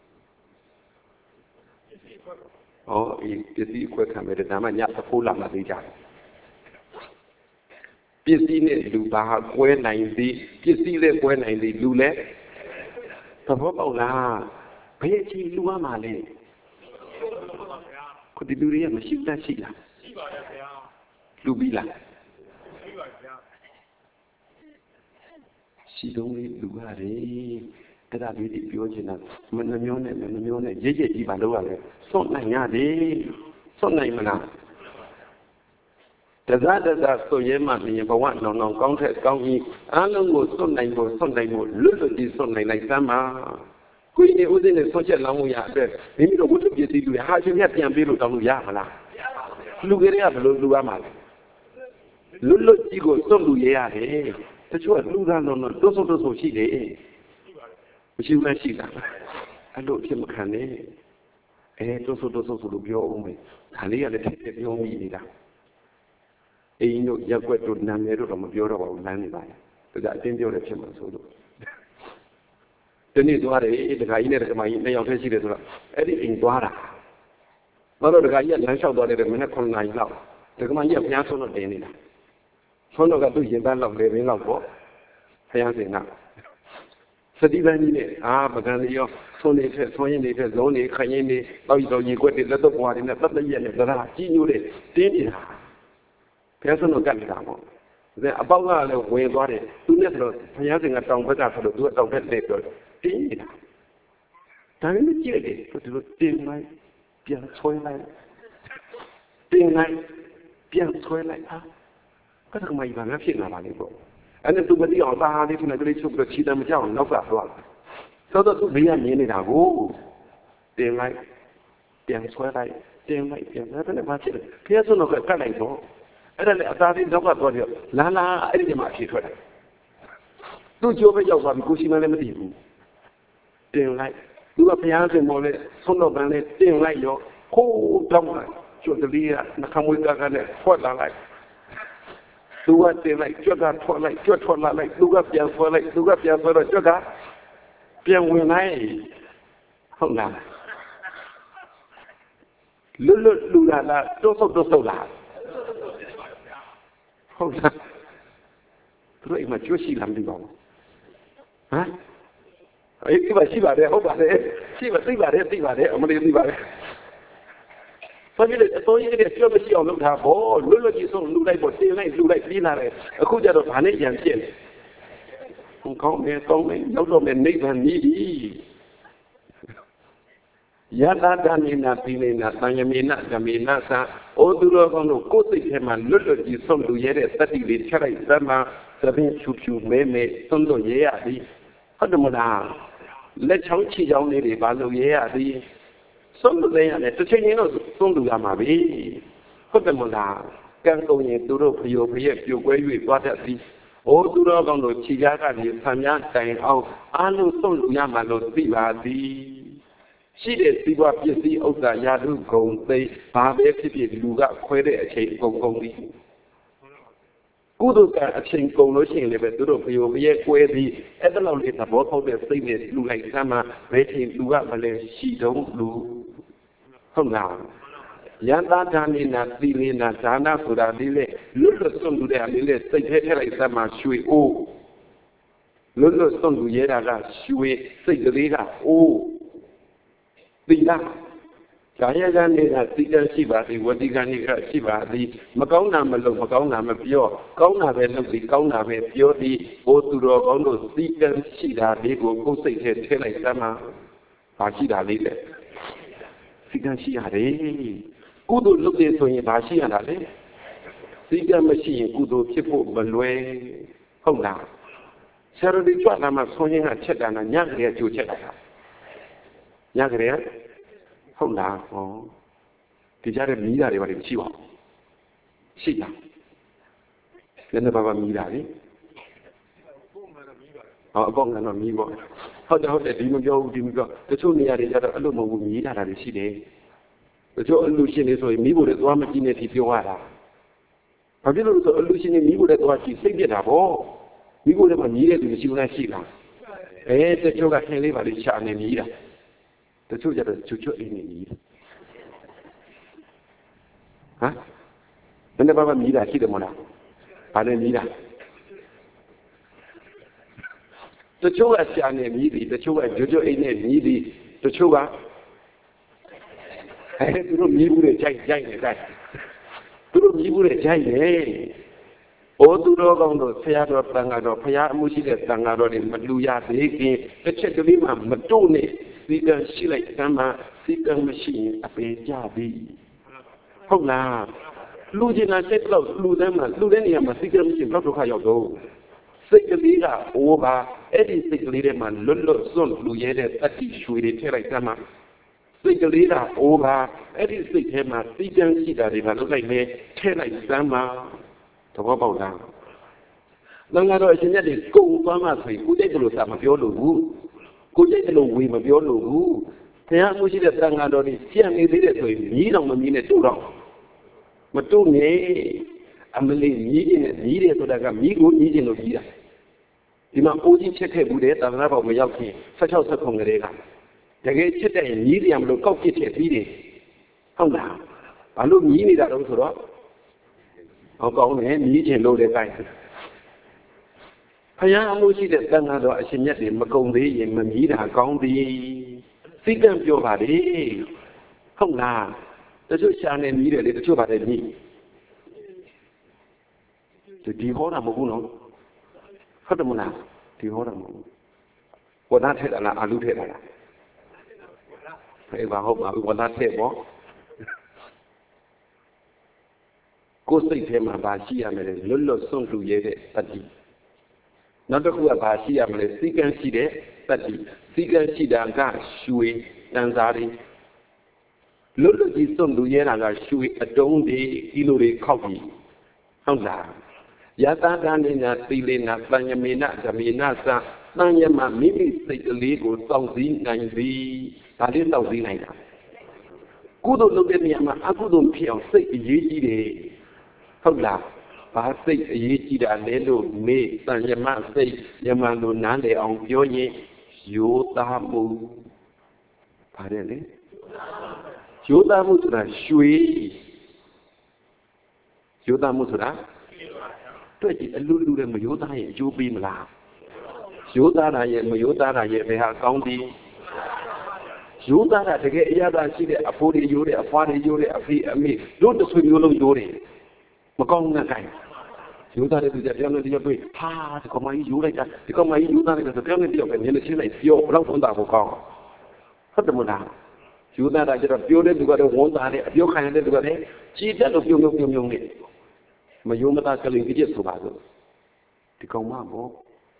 ဟောဒီပစ္စည်းအခွဲခံမယ်ဒါမှညသဖိုးလာမှသိကြတယ်ပစ္စည်းနဲ့လူဘာကွဲနိုင်သည်ပစ္စည်းလည်းကွဲနိုင်သည်လူလည်းသဘောပေါက်လားဘယ်အချိန်လူရမှာလဲခုဒီလူတွေကမရှိတတ်ရှိလားရှိပါတယ်ဗျာလူပြီလားရှိပါဗျာရှိတော့လေလူရတယ်အဲ့ဒါလေးပြောချင်တာမနှမျိုးနဲ့မနှမျိုးနဲ့ရရကြီးပါလို့ရတယ်စွန့်နိုင်ရတယ်စွန့်နိုင်မလားတစားတစားဆိုရဲမှမြင်ဘဝနောင်နောင်ကောင်းထက်ကောင်းကြီးအားလုံးကိုစွန့်နိုင်ဖို့စွန့်နိုင်ဖို့လွတ်လွတ်ကြီးစွန့်နိုင်လိုက်သမ်းပါကိုယ်နေဦးစင်းနဲ့ဆွချက်လောင်းမှုရအတွက်မိမိတို့ဝတ္ထုပစ္စည်းတွေဟာရှင်မြတ်ပြန်ပေးလို့တောင်းလို့ရမလားလူကလေးကဘယ်လိုလူရမှာလဲလွတ်လွတ်ကြီးကိုစွန့်လူရရတယ်တချို့ကလူသားလုံးတော့တွတ်ဆုတ်တွတ်ဆုတ်ရှိတယ်မရှိဘူးမရှိတာအဲ့လိုဖြစ်မခံနဲ့အဲတွတ်ဆုတ်တွတ်ဆုတ်ဆိုလို့ပြောအောင်မယ်ခါလေးကလည်းထက်ထက်ပြောမိနေတာအိမ်တို့ရက်ွက်တို့နာမည်တို့တော့မပြောတော့ပါဘူးလမ်းနေပါလေဒါကအတင်းပြောတယ်ဖြစ်မှာဆိုလို့ဒီနေ့သွားတယ်တခါကြီးနဲ့တခါမကြီးနှစ်ယောက်တည်းရှိတယ်ဆိုတော့အဲ့ဒီအိမ်သွားတာဘာလို့တခါကြီးကလမ်းလျှောက်သွားတယ်မနေ့ခုနှစ်နာရီလောက်တခါမကြီးကဘုရားဆုံးတော့တင်နေတာဆုံးတော့ကသူ့ရင်တန်းလောက်လေရင်းလောက်ပေါ့ဘုရားရှင်ကစတိပန်းကြီးနဲ့အာပကံလေးရောဆုံးနေဖက်ဆုံးရင်နေဖက်ဇုံးနေခရင်နေတော့တော့ကြီးကွက်တွေလက်တော့ဘွားတွေနဲ့ပတ်သက်ရက်နဲ့သရာကြီးညိုးတဲ့တင်းနေတာဘုရားဆုံးတော့ကတ်နေတာပေါ့ဒါအပေါက်ကလည်းဝင်သွားတယ်သူနဲ့ဆိုတော့ဘုရားရှင်ကတောင်ဘက်ကဆိုတော့သူကတောင်ဘက်နဲ့ပြောတင်းနေတာဒါလည်းမကြည့်တယ်သူတို့တင်းလိုက်ပြန်ဆွဲလိုက်တင်းလိုက်ပြန်ဆွဲလိုက်ဟာကတ္တမကြီးကငါဖြစ်လာပါလိမ့်ပေါ့အဲ့ဒါသူမသိအောင်သာဟာလေးခုနကလေးချုပ်ပြီးချီတမကြောက်နောက်ကသွားဆိုတော့သူဘေးကမြင်နေတာကိုတင်းလိုက်ပြန်ဆွဲလိုက်တင်းလိုက်ပြန်အဲ့ဒါလည်းမဖြစ်ဘူးဘုရားဆုံးတော့ကတ်လိုက်တော့အဲ့ဒါလည်းအသာလေးနောက်ကသွားပြီးလာလာအဲ့ဒီမှာအဖြစ်ထွက်တယ်သူ့ကြိုးပဲရောက်သွားပြီကိုရှိမှလည်းမသိဘူးတင်လိုက်သူကဘုရားရှင်မော်လဲဆုံးတော့ပန်းလဲတင်လိုက်ရောခိုးတောင်းလိုက်ကျွတ်တလီကနှခမွေးကကနဲ့ဖွက်လာလိုက်သူကတင်လိုက်ကြွက်ကထွက်လိုက်ကြွက်ထွက်လာလိုက်သူကပြန်ဆွဲလိုက်သူကပြန်ဆွဲတော့ကြွက်ကပြန်ဝင်လိုက်ဟုတ်လားလွတ်လွတ်လူလာလားတိုးဆုပ်တိုးဆုပ်လားဟုတ်လားသူတို့အိမ်မှာကြွရှိလားမသိပါဘူးဟမ်အေးဒီမှာရှိပါတယ်ဟုတ်ပါတယ်ရှိပါသိပါတယ်သိပါတယ်အမလေးသိပါတယ်ဘာဖြစ်လဲအစိုးရရဲ့ကြွမရှိအောင်လုပ်တာဘောလွတ်လွတ်ကြီးဆုံးလူလိုက်ပေါ့တင်လိုက်လူလိုက်ပြီးလာတယ်အခုကျတော့ဗာနဲ့ရံပြည့်ဟိုကောင်းနေကောင်းနေရောက်တော့မယ်နိဗ္ဗာန်ကြီးယတာတဏိနာပိနေနာသံယမေနဓမေနသာဩသူတော်ကောင်းတို့ကိုယ်စိတ်ထဲမှာလွတ်လွတ်ကြီးဆုံးလူရဲတဲ့တတိလေးချက်လိုက်သမ်းမှာသပင်းဖြူဖြူမဲမဲဆုံးလို့ရဲရသည်ဟုတ်တယ်မလားလက်ချောင်းချီချောင်းလေးတွေဘာလို့ရဲရသည်ဆုံးလို့လည်းရတယ်တစ်ချိန်ချင်းတော့ဆုံးလူရမှာပဲဟုတ်တယ်မလားကံကုန်ရင်သူတို့ဖျို့ဖျက်ပြိုကွဲ၍သွားတတ်သည်ဩသူတော်ကောင်းတို့ခြေကြားကနေဆံများတိုင်အောင်အားလုံးဆုံးလူရမှာလို့သိပါသည်ရှိတဲ့စီးပွားပစ္စည်းဥစ္စာယာတုဂုံသိဘာပဲဖြစ်ဖြစ်လူကခွဲတဲ့အချိန်အကုန်ကုန်ပြီကုသိုလ်ကအချိန်ကုန်လို့ရှိရင်လည်းပဲသူတို့ဖျို့ဖျက်ကွဲပြီးအဲ့ဒါလောက်လေးသဘောပေါက်တဲ့စိတ်နဲ့လူလိုက်ဆမ်းမှာဘယ်ချိန်လူကမလဲရှိတုံးလူဟုတ်လားယန္တာဒါနိနာသီလနာဒါနဆိုတာလေးလေလွတ်လွတ်စွန့်လူတဲ့အလေးလေစိတ်ထဲထည့်လိုက်သမှာရွှေအိုးလွတ်လွတ်စွန့်လူရဲတာကရွှေစိတ်ကလေးကအိုးသီလကာယကံနေတာသီလရှိပါသည်ဝတိကံနေတာရှိပါသည်မကောင်းတာမလုပ်မကောင်းတာမပြောကောင်းတာပဲလုပ်ပြီးကောင်းတာပဲပြောသည်ဘိုးသူတော်ကောင်းတို့သီလရှိတာလေးကိုကိုယ်စိတ်ထဲထည့်လိုက်သမှာဘာရှိတာလေးလဲသီလရှိရတယ်ကုသိုလ်လုပ်တယ်ဆိုရင်ဘာရှိရတာလဲသီလမရှိရင်ကုသိုလ်ဖြစ်ဖို့မလွယ်ဟုတ်လားဆရာတို့ကြွလာမှဆွန်ရင်ကချက်တာညကလေးကြိုချက်တာညကလေးဟုတ်လားဟောဒီကြတဲ့မိသားတွေဘာတွေမရှိပါဘူးရှိလားလည်းနေပါပါမိသားလေဟောအပေါင်းကတော့မိပေါ့ဟုတ်တယ်ဟုတ်တယ်ဒီမပြောဘူးဒီမပြောတချို့နေရာတွေကျတော့အဲ့လိုမဟုတ်ဘူးမိထားတာတွေရှိတယ်တချို့အလူရှင်တွေဆိုရင်မိဖို့တွေသွားမကြည့်နဲ့ဒီပြောရတာဘာဖြစ်လို့ဆိုအလူရှင်တွေမိဖို့တွေသွားကြည့်စိတ်ပြက်တာပေါ့မိဖို့တွေမှာမြည်တဲ့သူမရှိဘူးလားရှိလားအဲတချို့ကခင်းလေးပါလေးရှာနေမြည်တာတချို့ကျတော့ချွတ်ချွတ်လေးနေမြည်ဟမ်ဘယ်နဲ့ဘာမှမြည်တာရှိတယ်မလားဘာနဲ့မြည်တာတချို့ကရှာနေမြည်သည်တချို့ကကြွကြွအိမ်နဲ့မြည်သည်တချို့ကအဲသူတို့မြည်ဘူးတွေကြိုက်ကြိုက်နေကြသူတို့မြည်ဘူးတွေကြိုက်နေဩသူတော်ကောင်းတို့ဆရာတော်တန်ဃာတော်ဖရာအမှုရှိတဲ့တန်ဃာတော်တွေမလူရသေးခင်တစ်ချက်ကလေးမှမတို့နဲ့စီကံရှိလိုက်ကမ်းမှာစီကံမရှိရင်အပေကြပြီဟုတ်လားလူကျင်လာတဲ့တော့လူတန်းမှာလူတဲ့နေရာမှာစီကံမရှိတော့ဒုက္ခရောက်တော့စိတ်ကလေးကအိုးပါအဲ့ဒီစိတ်ကလေးထဲမှာလွတ်လွတ်စွန့်လူရဲတဲ့တတိရွှေတွေထည့်လိုက်ကမ်းမှာစိတ်ကလေးကအိုးပါအဲ့ဒီစိတ်ထဲမှာစီကံရှိတာတွေမလုပ်လိုက်နဲ့ထည့်လိုက်ကမ်းမှာသဘောပေါက်လား။ငါကတော့အရှင်မြတ်တွေကိုယ်သွားမှဆိုရင်ကိုယ်ကြိုက်တယ်လို့သာမပြောလို့ဘူး။ကိုယ်ကြိုက်တယ်လို့ဝေမပြောလို့ဘူး။ဘုရားမှုရှိတဲ့တန်ဃာတော်တွေကြံ့နေသေးတယ်ဆိုရင်မြည်တော်မမြည်နဲ့တို့တော့မတို့နဲ့အမလေးမြည်ခြင်းနဲ့မြည်တယ်ဆိုတာကမြည်ကိုမြည်ခြင်းလို့ကြီးတာ။ဒီမှာအိုးကြီးချက်ခဲ့ဘူးတဲ့သာသနာ့ဘောင်မရောက်ခင်၁၆ ၁၇ကလေးကတကယ်ချက်တဲ့ရင်မြည်တယ်မလို့ကောက်ပြစ်ချက်ပြီးတယ်။ဟုတ်လား။ဘာလို့မြည်နေတာတော့ဆိုတော့ဟောကောင်းတယ်မြည်ခြင်းလို့တဲ့တိုင်းဖယားအမှုရှိတဲ့တန်ဃာတော်အရှင်မြတ်တွေမကုံသေးရင်မမြည်တာကောင်းသည်စိတ်ကံပြောပါလေဟုတ်လားတချို့ရှာနေမြည်တယ်လေတချို့ပါတယ်မြည်ဒီဟောတာမဟုတ်ဘူးနော်ဟုတ်တယ်မလားဒီဟောတာမဟုတ်ဘူးဝဏ္ဏထက်တာလားအာလူထက်တာလားဖေးပါဟုတ်ပါဘူးဝဏ္ဏထက်ပေါ့ကိုယ်စိတ်ထဲမှာပါရှိရမယ်လွတ်လွတ်စွန့်လူရဲတဲ့တတိနောက်တစ်ခုကဘာရှိရမလဲစီကံရှိတဲ့တတိစီကံရှိတာကရွှေတန်စားတွေလွတ်လွတ်ကြီးစွန့်လူရဲတာကရွှေအတုံးတွေကီလိုတွေခောက်ပြီးဟုတ်လားယတာတန်ညာသီလေနာပဉ္ညမေနဓမေနသတန်ယမမိမိစိတ်ကလေးကိုစောင့်စည်းနိုင်သည်ဒါလေးစောင့်စည်းနိုင်တာကုသိုလ်လုပ်တဲ့နေရာမှာအကုသိုလ်ဖြစ်အောင်စိတ်အရေးကြီးတယ်ဟုတ်လား把谁也记得来路没，但也嘛谁也嘛路难来昂表演有大木，怕的嘞，有大木是那水，有大木是那，对，路路的没有大也就比不啦，有大那也没有大那也没下讲的。有大的这个一样的，是的，阿婆的有的，阿爸的有的，阿飞阿妹，都是属于有龙有的，没讲那个。有大的就这样的就对，哈，这个嘛有来着，这个嘛有大的就是这样的就跟人家现在标，不让放大不讲，他怎么拿？有大的就是标的这个的往大的，标看的这个的，几天都标标标标的，没有么大个零个数吧子，这讲嘛不，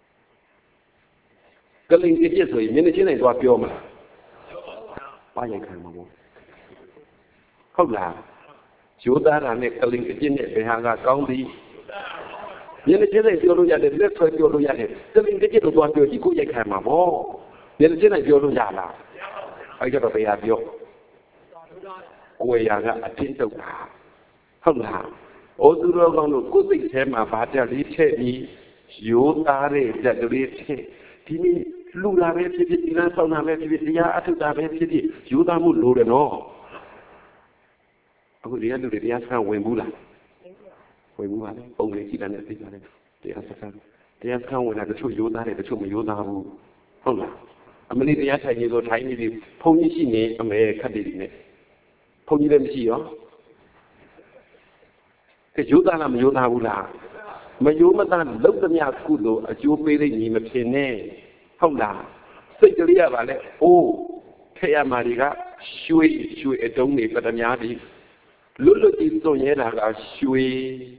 个零个数，人家现在多标嘛。把人看嘛不，好啦，就在那那个零个今年被下个讲的，人家现在标路下的，那车标路下的，个零个节都多标几个人看嘛不，人家现在标路下啦，还叫他被下标，贵呀个啊真多啦，好啦，我知道讲了，古代车嘛把这里车你有大的在这里车，今年。路那边ဖြစ်ဖြစ်ဒီလမ်းဆောင်တာပဲဖြစ်ဖြစ်တရားအထုတာပဲဖြစ်ဖြစ်ယူသားမှုလိုတယ်နော်အခုဒီကလူတွေတရားစခန်းဝင်ဘူးလားဝင်ဘူးပါလေပုံလေးကြည့်တာနဲ့သိပါတယ်တရားစခန်းတရားစခန်းဝင်တာတချို့ယူသားတယ်တချို့မယူသားဘူးဟုတ်လားအမလေးတရားထိုင်နေဆိုထိုင်နေပြီဘုန်းကြီးရှိနေအမေခက်တယ်ဒီနဲ့ဘုန်းကြီးလည်းမရှိရောကဲယူသားလားမယူသားဘူးလားမယူမသားလုံးသမျှကုသိုလ်အကျိုးပေးတဲ့ညီမဖြစ်နဲ့ဟုတ်လားစိတ်ကလေးရပါလေအိုးခေရမာတွေကရွှေရွှေအတုံးတွေပထမပြီးလွတ်လွတ်ကြီးစွန့်ရဲတာကရွှေ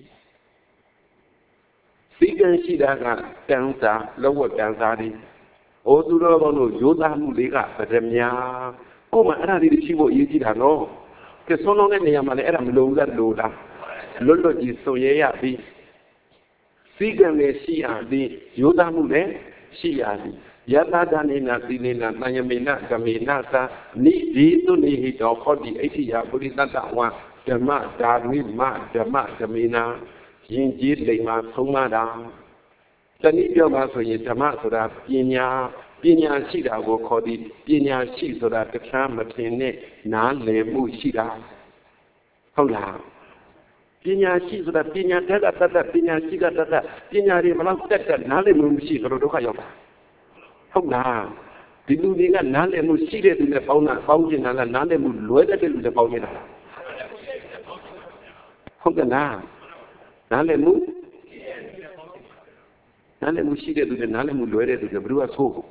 စီကံရှိတာကတန်းစာလောဝတန်းစာတွေအိုးသူတော်ကောင်းတို့ရိုးသားမှုတွေကပထမကိုမှအဲ့ဒါလေးရှိဖို့အရေးကြီးတာနော်ကဲဆုံးလုံးတဲ့နေရာမှာလည်းအဲ့ဒါမလုံသက်လို့လားလွတ်လွတ်ကြီးစွန့်ရဲရပြီးစီကံလည်းရှိရပြီးရိုးသားမှုလည်းရှိရသည်ယထာဒနေနာသီနေနာတယမေနကမေနသာနိဒီတုနိဟိတောခောတိအဋ္ဌိယပုရိသတ္တဝါဓမ္မဒါဝိမဓမ္မဓမေနာယဉ်ကျေးလိမ္မာဆုံးမတာတနည်းပြောပါဆိုရင်ဓမ္မဆိုတာပညာပညာရှိတာကိုခေါ်သည်ပညာရှိဆိုတာတခြားမထင်နဲ့နားလည်မှုရှိတာဟုတ်လားပညာရှိဆိုတာပညာတတ်တတ်ပညာရှိကတတ်တတ်ပညာတွေမလောက်တက်တက်နားလည်မှုမရှိဆိုတော့ဒုက္ခရောက်တာဟုတ်လားဒီလူတွေကနားလည်မှုရှိတဲ့သူနဲ့ပေါင်းတာပေါင်းကျင်တာလားနားလည်မှုလွဲတတ်တဲ့လူနဲ့ပေါင်းနေတာဟုတ်ကဲ့လားနားလည်မှုနားလည်မှုရှိတဲ့သူနဲ့နားလည်မှုလွဲတဲ့သူတွေဘယ်သူကဆိုး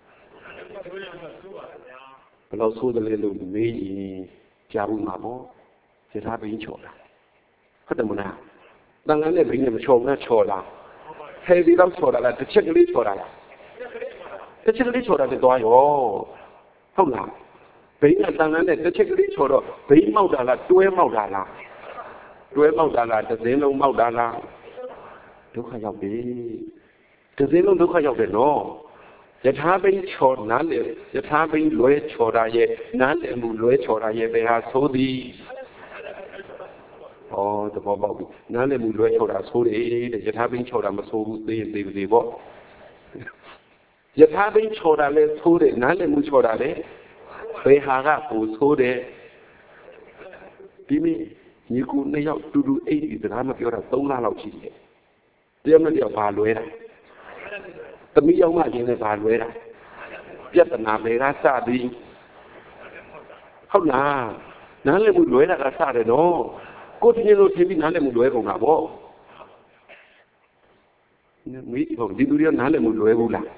ဘယ်လိုဆိုးတယ်လဲလို့မေးရင်ကြားဘူးမှာပေါ့စကားပင်းချော်တာဟုတ်တယ်မလားတန်ခါနဲ့ဘင်းနဲ့မချော်နဲ့ချော်လားဟဲဒီတော့ချော်တာလားတစ်ချက်ကလေးချော်တာလားတစ်ချက်ကလေးချော်တာလည်းသွားရောဟုတ်လားဘင်းနဲ့တန်ခါနဲ့တစ်ချက်ကလေးချော်တော့ဘင်းမောက်တာလားတွဲမောက်တာလားတွဲမောက်တာလားတစ်စင်းလုံးမောက်တာလားဒုက္ခရောက်ပြီတစ်စင်းလုံးဒုက္ခရောက်တယ်နော်ယထာဘိန်းချော်နားလေယထာဘိန်းလွဲချော်တာရဲ့နားလည်မှုလွဲချော်တာရဲ့ဘယ်ဟာဆိုးသည်ဩသဘောပေါက်ပြီနားလည်မှုလွဲချော်တာဆိုးတယ်တဲ့ယထာဘိန်းချော်တာမဆိုးဘူးသိရင်သိပါသေးပေါ့ယထာဘိန်းချော်တာလည်းဆိုးတယ်နားလည်မှုချော်တာလည်းဘယ်ဟာကပူဆိုးတယ်ဒီမိညီကိုနှစ်ယောက်တူတူအိတ်ဒီစကားမပြောတာသုံးလလောက်ရှိတယ်တရားမတရားဘာလွဲတာသမီးရောက်မှချင်းလည်းဘာလွဲတာပြဿနာပဲကစသည်ဟုတ်လားနားလည်မှုလွဲတာကစတယ်နော်ကိုယ်တင်လို့ထင်ပြီးနားလည်မှုလွဲကုန်တာပေါ့မိဟုတ်ဒီလူတွေကနားလည်မှုလွဲဘူးလား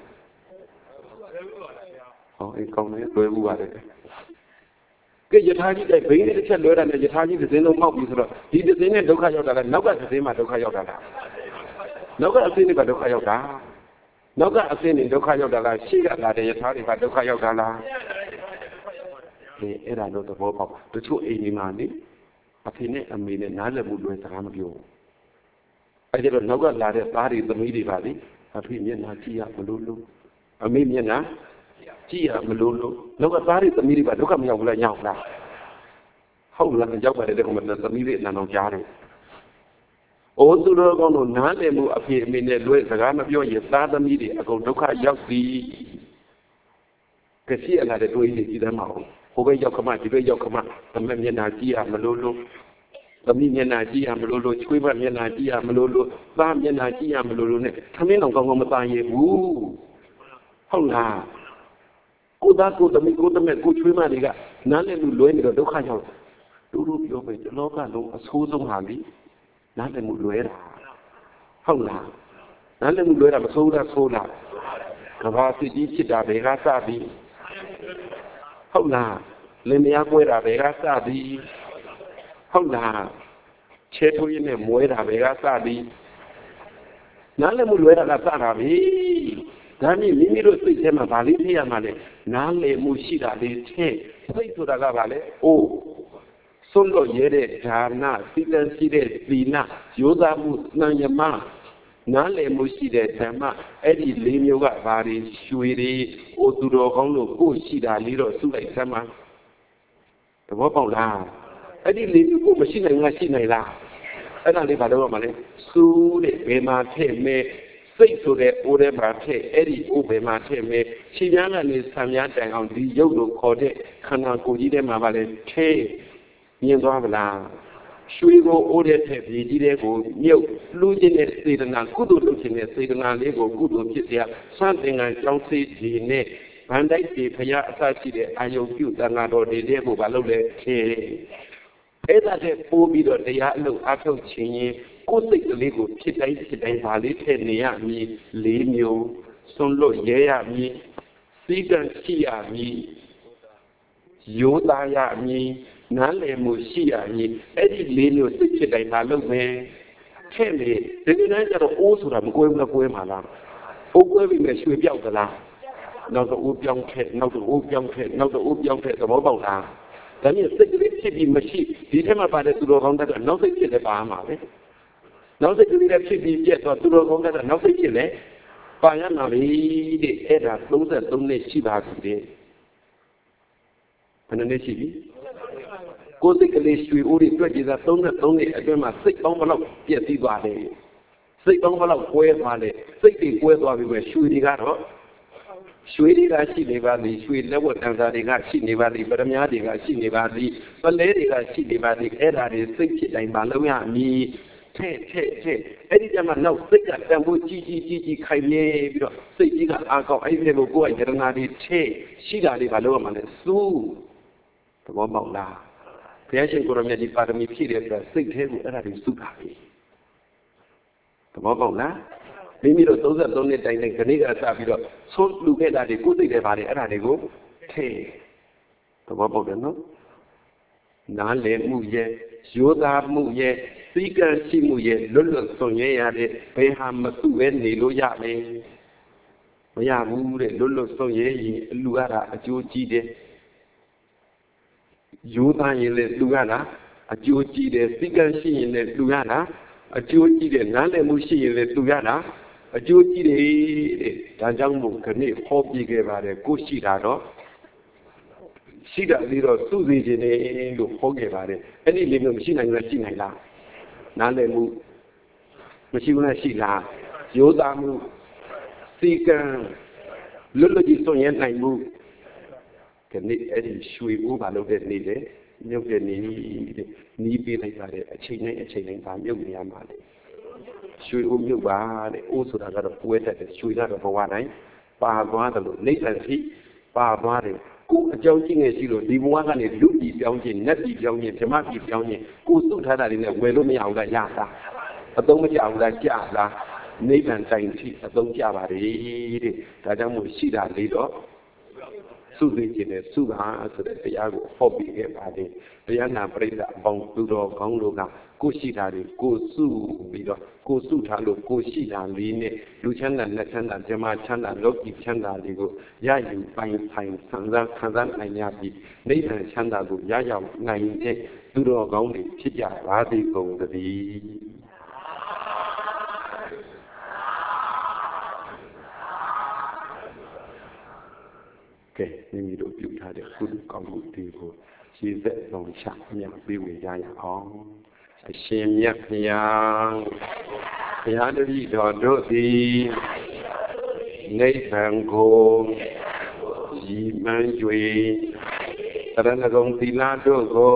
ဟောအေးကောင်းတယ်လွဲဘူးပါတယ်ကဲယထာကြီးတဲ့ဘိန်းလေးတစ်ချက်လွဲတာနဲ့ယထာကြီးတစ်စင်းလုံးမောက်ပြီဆိုတော့ဒီတစ်စင်းနဲ့ဒုက္ခရောက်တာလားနောက်ကတစ်စင်းမှဒုက္ခရောက်တာလားနောက်ကအစင်းနဲ့ကဒုက္ခရောက်တာနောက်ကအစင်းနဲ့ဒုက္ခရောက်တာလားရှိကလာတဲ့ယထာတွေကဒုက္ခရောက်တာလားဒီအဲ့ဒါတော့သဘောပေါက်တချို့အိမ်ဒီမှာနေအဖေနဲ့အမေနဲ့နားလည်မှုလွယ်စကားမပြောဘူးအဲ့ဒီတော့နောက်ကလာတဲ့သားတွေသမီးတွေပါလေအဖေမျက်နှာကြည့်ရမလို့လို့အမေမျက်နှာကြည့်ရမလို့လို့နောက်ကသားတွေသမီးတွေပါဒုက္ခမရောက်ဘူးလားညောင်းလားဟုတ်လားရောက်ပါတယ်တဲ့ကောင်မသမီးတွေအနံတော်ကြားတယ်ဟအိုသူတော်ကောင်းတို့နားလည်မှုအဖြစ်အမေနဲ့လွဲစကားမပြောရင်သားသမီးတွေအကုန်ဒုက္ခရောက်ပြီကစီအလာတဲ့တွေးနေကြည့်တယ်မဟုတ်ဟိုဘက်ရောက်ခမဒီဘက်ရောက်ခမသမက်မျက်နှာကြည့်ရမလို့လို့သမီးမျက်နှာကြည့်ရမလို့လို့ချွေးမမျက်နှာကြည့်ရမလို့လို့သားမျက်နှာကြည့်ရမလို့လို့နဲ့ခမင်းတော်ကောင်းကောင်းမသားရဘူးဟုတ်လားကိုသားကိုသမီးကိုသမက်ကိုချွေးမတွေကနားလည်မှုလွဲနေတော့ဒုက္ခရောက်တူတူပြောပဲလောကလုံးအဆိုးဆုံးဟာလीနားလည်မှုလွဲတာဟုတ်လားနားလည်မှုလွဲတာမဆိုးတာဆိုးလားကဘာစီကြီးဖြစ်တာဘယ်ကစပြီးဟုတ်လားလင်မယားကွဲတာဘယ်ကစပြီးဟုတ်လားချဲထိုးရင်းနဲ့မွဲတာဘယ်ကစပြီးနားလည်မှုလွဲတာကစတာပြီဒါနဲ့မိမိတို့စိတ်ထဲမှာဗာလေးဖြစ်ရမှာလေနားလည်မှုရှိတာလေးထည့်စိတ်ဆိုတာကဗာလေအိုးဆုံးလို့ရတဲ့ဒါနစိတ္တရှိတဲ့သီလယောသားမှုနှံယမနားလည်မှုရှိတဲ့ဓမ္မအဲ့ဒီလေးမျိုးကဘာတွေရွှေတွေအိုသူတော်ကောင်းလို့ကိုယ်ရှိတာလေးတော့စုလိုက်သမ်းမှာသဘောပေါက်လားအဲ့ဒီလေးမျိုးကိုမရှိနိုင်ငါရှိနိုင်လားအဲ့ဒါလေးဘာလို့ရမှာလဲစူးတဲ့ဘယ်မှာထည့်မဲ့စိတ်ဆိုတဲ့အိုးထဲမှာထည့်အဲ့ဒီအိုးဘယ်မှာထည့်မဲ့ခြေပြားကနေဆံများတိုင်အောင်ဒီရုပ်ကိုခေါ်တဲ့ခန္ဓာကိုယ်ကြီးထဲမှာဗာလဲထည့်မြင်သွားမလားရွှေကိုအိုးတဲ့ထက်ပြည်ကြီးတဲ့ကိုမြုပ်လှူးခြင်းတဲ့စေတနာကုသိုလ်လုပ်ခြင်းတဲ့စေတနာလေးကိုကုသိုလ်ဖြစ်เสียစံသင်္ကန်းကြောင်းစေးဒီနဲ့ဗန္တိုက်ဒီဖရာအစရှိတဲ့အာယုံပြုတန်ဃာတော်တွေတဲ့ကိုမလုပ်လဲခေအဲ့ဒါတဲ့ပိုးပြီးတော့တရားအလုပ်အထုတ်ခြင်းရင်ကိုယ်စိတ်ကလေးကိုဖြစ်တိုင်းဖြစ်တိုင်းဗာလေးထည့်နေရမည်လေးမျိုးစွန့်လွတ်ရဲရမည်စိတ်ကရှိရမည်ယောသားရမည်နားလည်မှုရှိရရင်အဲ့ဒီလေးမျိုးစိတ်ဖြစ်တိုင်းမလုပ်မယ်ထဲ့လေဒီနေ့ကျတော့အိုးဆိုတာမကွဲဘူးလားကွဲမှာလားအိုးကွဲပြီးမှရွှေပြောက်သလားနောက်တော့အိုးပြောင်းခဲ့နောက်တော့အိုးပြောင်းခဲ့နောက်တော့အိုးပြောင်းခဲ့သဘောပေါက်လားဒါနဲ့စိတ်ကလေးဖြစ်ပြီးမရှိဒီထဲမှာပါတဲ့သူတော်ကောင်းတဲ့နောက်စိတ်ဖြစ်လဲပါမှာပဲနောက်စိတ်ကလေးလည်းဖြစ်ပြီးပြက်တော့သူတော်ကောင်းတဲ့နောက်စိတ်ဖြစ်လဲပါရမှာလေတဲ့အဲ့ဒါသုံးသုံးနှစ်ရှိပါပြီတဲ့ဘယ်နှစ်ရှိပြီကိုယ်စိတ်ကလေးရွှေအိုးတွေတွေ့ကြတာသုံးနဲ့သုံးနဲ့အတွင်းမှာစိတ်ပေါင်းဘလောက်ပြည့်စည်သွားတယ်စိတ်ပေါင်းဘလောက်ကွဲသွားတယ်စိတ်တွေကွဲသွားပြီပဲရွှေတွေကတော့ရွှေတွေကရှိနေပါသည်ရွှေလက်ဝတ်တန်စာတွေကရှိနေပါသည်ပရမညာတွေကရှိနေပါသည်ပလဲတွေကရှိနေပါသည်အဲ့ဒါတွေစိတ်ဖြစ်တိုင်းမလုံးရမည်ထဲ့ထဲ့ထဲ့အဲ့ဒီကျမှနောက်စိတ်ကတန်ဖို့ကြီးကြီးကြီးကြီးခိုင်မြဲပြီးတော့စိတ်ကြီးကအားကောင်းအဲ့ဒီလိုကိုယ့်ရဲ့ယတနာတွေထဲ့ရှိတာတွေမလုံးရမှာလဲစူးသဘောပေါက်လားဘုရားရှင်ကိုရမြတ်ဒီပါရမီဖြည့်တဲ့အတွက်စိတ်ထဲကိုအဲ့ဒါတွေစုတာပြီသဘောပေါက်လားမိမိတို့သုံးသုံးနှစ်တိုင်းတိုင်းခဏကစပြီးတော့သုံးလူခဲ့တာတွေကိုယ်သိတယ်ပါတယ်အဲ့ဒါတွေကိုထဲ့သဘောပေါက်တယ်နော်နားလည်မှုရဲ့ယောသားမှုရဲ့စိတ်ကရှိမှုရဲ့လွတ်လွတ်ဆုံးရရတဲ့ဘယ်ဟာမစုပဲနေလို့ရလဲမရဘူးတဲ့လွတ်လွတ်ဆုံးရရင်အလူရတာအကျိုးကြီးတယ်ယောသားရင်လည်းလူရတာအကျိုးကြီးတယ်စိတ်ကရှိရင်လည်းလူရတာအကျိုးကြီးတယ်နားလည်မှုရှိရင်လည်းလူရတာအကျိုးကြီးတယ်တဲ့ဒါကြောင့်မို့ခဏဟောပြခဲ့ပါတယ်ကိုရှိတာတော့ရှိတာလေးတော့စုစည်းခြင်းနဲ့လို့ဟောခဲ့ပါတယ်အဲ့ဒီလေးမျိုးမရှိနိုင်လားရှိနိုင်လားနားလည်မှုမရှိဘူးလားရှိလားယောသားမှုစိတ်ကလွတ်လွတ်ကြီးစွန့်ရနိုင်မှုကနေ့အဲ့ဒီရွှေဦးပါလို့တဲ့နေ့လေမြုပ်တဲ့နေ့တဲ့နီးပေးလိုက်တာတဲ့အချိန်နဲ့အချိန်တိုင်းပါမြုပ်နေရမှာလေရွှေဦးမြုပ်ပါတဲ့အိုးဆိုတာကတော့ပွဲတက်တယ်ရွှေကတော့ဘဝတိုင်းပါသွားတယ်လို့နေသက်ဖြစ်ပါသွားတယ်ကိုအကြောင်းကြီးငယ်ရှိလို့ဒီဘဝကနေလူပြည်ပြောင်းခြင်းနတ်ပြည်ပြောင်းခြင်းဓမ္မပြည်ပြောင်းခြင်းကိုစုထားတာတွေနဲ့ဝယ်လို့မရအောင်လားရတာအသုံးမကျအောင်လားကြလားနိဗ္ဗာန်တိုင်ထိအသုံးကျပါတယ်တဲ့ဒါကြောင့်မို့ရှိတာလေးတော့စုသိခြင်းနဲ့စုပါဆိုတဲ့တရားကိုဟောပြခဲ့ပါတယ်တရားနာပရိသတ်အပေါင်းသူတော်ကောင်းတို့ကကိုရှိတာတွေကိုစုပြီးတော့ကိုစုထားလို့ကိုရှိတာလေးနဲ့လူချမ်းသာလက်ချမ်းသာဓမ္မချမ်းသာလောကီချမ်းသာလေးကိုရယူပိုင်ဆိုင်ဆံစားခံစားနိုင်ရပြီးနိဗ္ဗာန်ချမ်းသာကိုရရောက်နိုင်တဲ့သူတော်ကောင်းတွေဖြစ်ကြပါသည်ကုန်သတည်းကဲမိမိတို့ပြုထားတဲ့ကုသိုလ်ကောင်းမှုတွေကိုရှေ့ဆက်ဆောင်ချအများပေးဝေရရအောင်အရှင်မြတ်ဖျားဘုရားတပည့်တော်တို့သည်နိဗ္ဗာန်ကိုရည်မှန်း၍တရဏဂုံသီလတို့ကို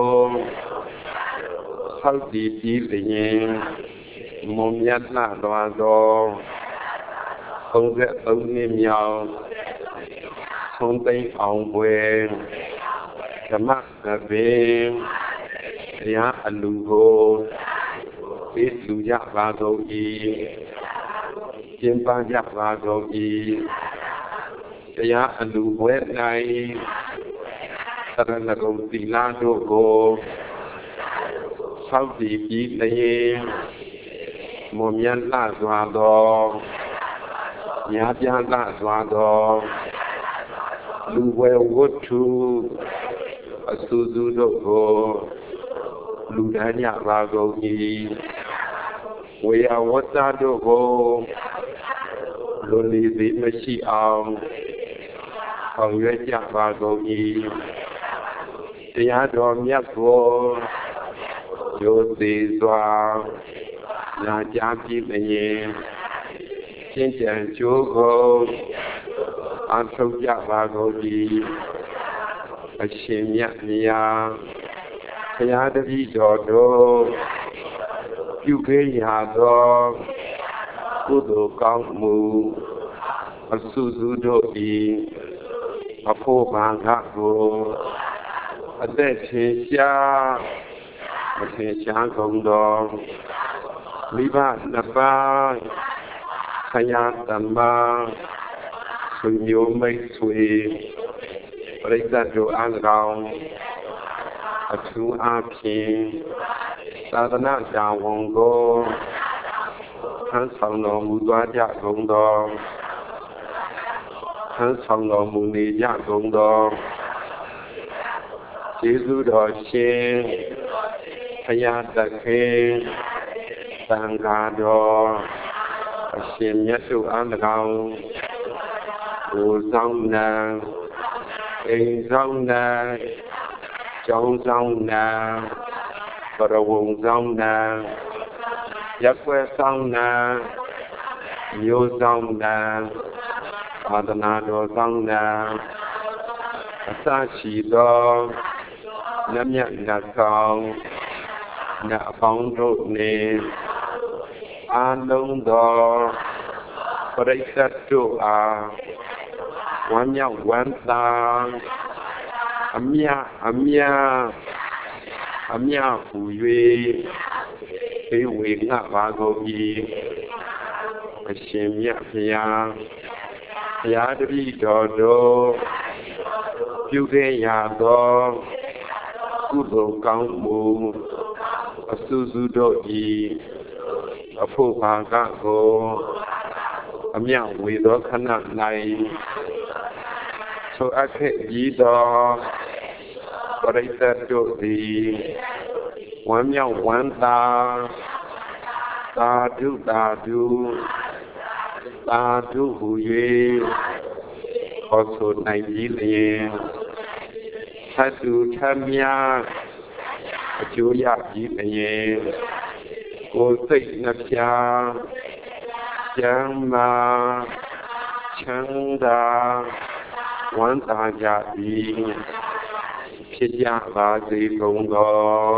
ဆောက်တည်ပြီးလျင်မွန်မြတ်လှတော်သောသုံးဆယ်သုံးနှစ်မြောက်ဆုံးသိမ်းအောင်ပွဲဓမ္မကပင်တရားအလူကိုပေးလူကြပါကုန်၏ကျင်းပကြပါကုန်၏တရားအလူပွဲ၌သရဏဂုံသီလတို့ကိုဆောက်တည်ပြီးလျင်မွန်မြတ်လှစွာသောများပြားလှစွာသောလူဝဲဝတ္ထုအစူစူတို့ကိုလူဒန်းကြပါကုန်၏ဝေယဝတ္တတို့ကိုလွန်လီသည်မရှိအောင်ဆောင်ရွက်ကြပါကုန်၏တရားတော်မြတ်ကိုယိုသေးစွာနာကြားပြီးလျင်ရှင်းကြံကြိုးကိုအထောက်ကြပါကုန်၏အရှင်မြတ်မြတ်ဘုရားတပည့်တော်တို့ပြုခဲ့ရသောကုသိုလ်ကောင်းမှုအစုစုတို့၏အဖို့ဘာကကိုအသက်ထင်ရှားမထင်ရှားကုန်သောမိဘနှစ်ပါးဆရာတမ္မာဆွေမျိုးမိတ်ဆွေပရိသတ်တို့အား၎င်းအထူးအားဖြင့်သာသနာတာဝန်ကိုထမ်းဆောင်တော်မူသွားကြကုန်သောထမ်းဆောင်တော်မူနေကြကုန်သောကျေးဇူးတော်ရှင်ဘုရားသခင်သံဃာတော်အရှင်မြတ်တို့အား၎င်းကိုဆောင်နာအိမ်ဆောင်နာကျောင်းဆောင်နာပရဝုံဆောင်နာရက်ွယ်ဆောင်နာမျိုးဆောင်နာသာသနာတော်ဆောင်နာအစရှိသောမြတ်မြတ်လက်ဆောင်နတ်အပေါင်းတို့နှင့်အာလုံးသောပရိသတ်တို့အားဝမ်းမြောက်ဝမ်းသာအမြအမြအမြဟူ၍သေဝေငှပါကုန်၏အရှင်မြတ်ဖျားဘုရားတပည့်တော်တို့ပြုခဲ့ရသောကုသိုလ်ကောင်းမှုအစူစူတို့၏အဖို့ဘာကကိုအမြဝေသောခဏ၌ဆိုအပ်ခဲ့ပြီးသောပရိသတ်တို့သည်ဝမ်းမြောက်ဝမ်းသာသာဓုသာဓုသာဓုဟူ၍ဟောဆိုနိုင်ပြီးလျင်သတ္တုထမြအကျိုးရပြီးလျင်ကိုယ်စိတ်နှပြကျမ်းမာချမ်းသာဝမ်းသာကြသည်ဖြစ်ကြပါစေကုန်သော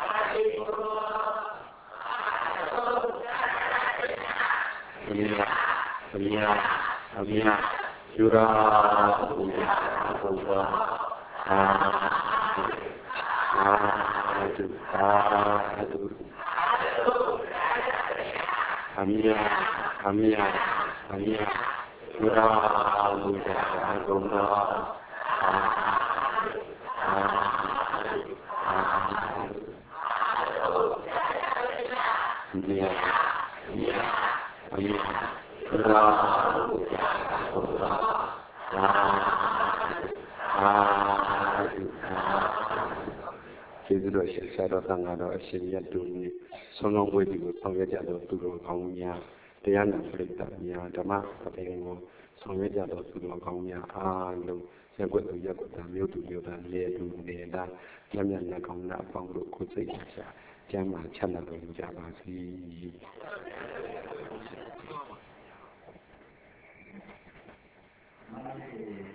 အမြတ်အမြတ်အမြတ်ယူရာဘုရားဘုရားအာအာတုအာတုအမြတ်အမြတ်အမြတ်ယူရာဘုရားဘုရားအာအာအမြတ်အမြတ်အမြတ်ယူရာဘုရားဘုရားအာအာကျေးဇူးတော်ရှင်ဆရာတော်သံဃာတော်အရှင်မြတ်တို့နှင့်ဆုံးလုံးဝိသီကိုဆောင်ရွက်ကြသောသူတော်ကောင်းများတရားနာပရိသတ်များဓမ္မပဋိဉာဉ်ကိုဆောင်ရွက်ကြသောသူတော်ကောင်းများအားလုံးရက်ွက်သူရက်ွက်သားမြို့သူမြို့သားလေသူနေသားလက်မြတ်လက်ကောင်းနာအပေါင်းတို့ကိုစိတ်ချကျမ်းမာချမ်းသာလို့ကြပါစေ။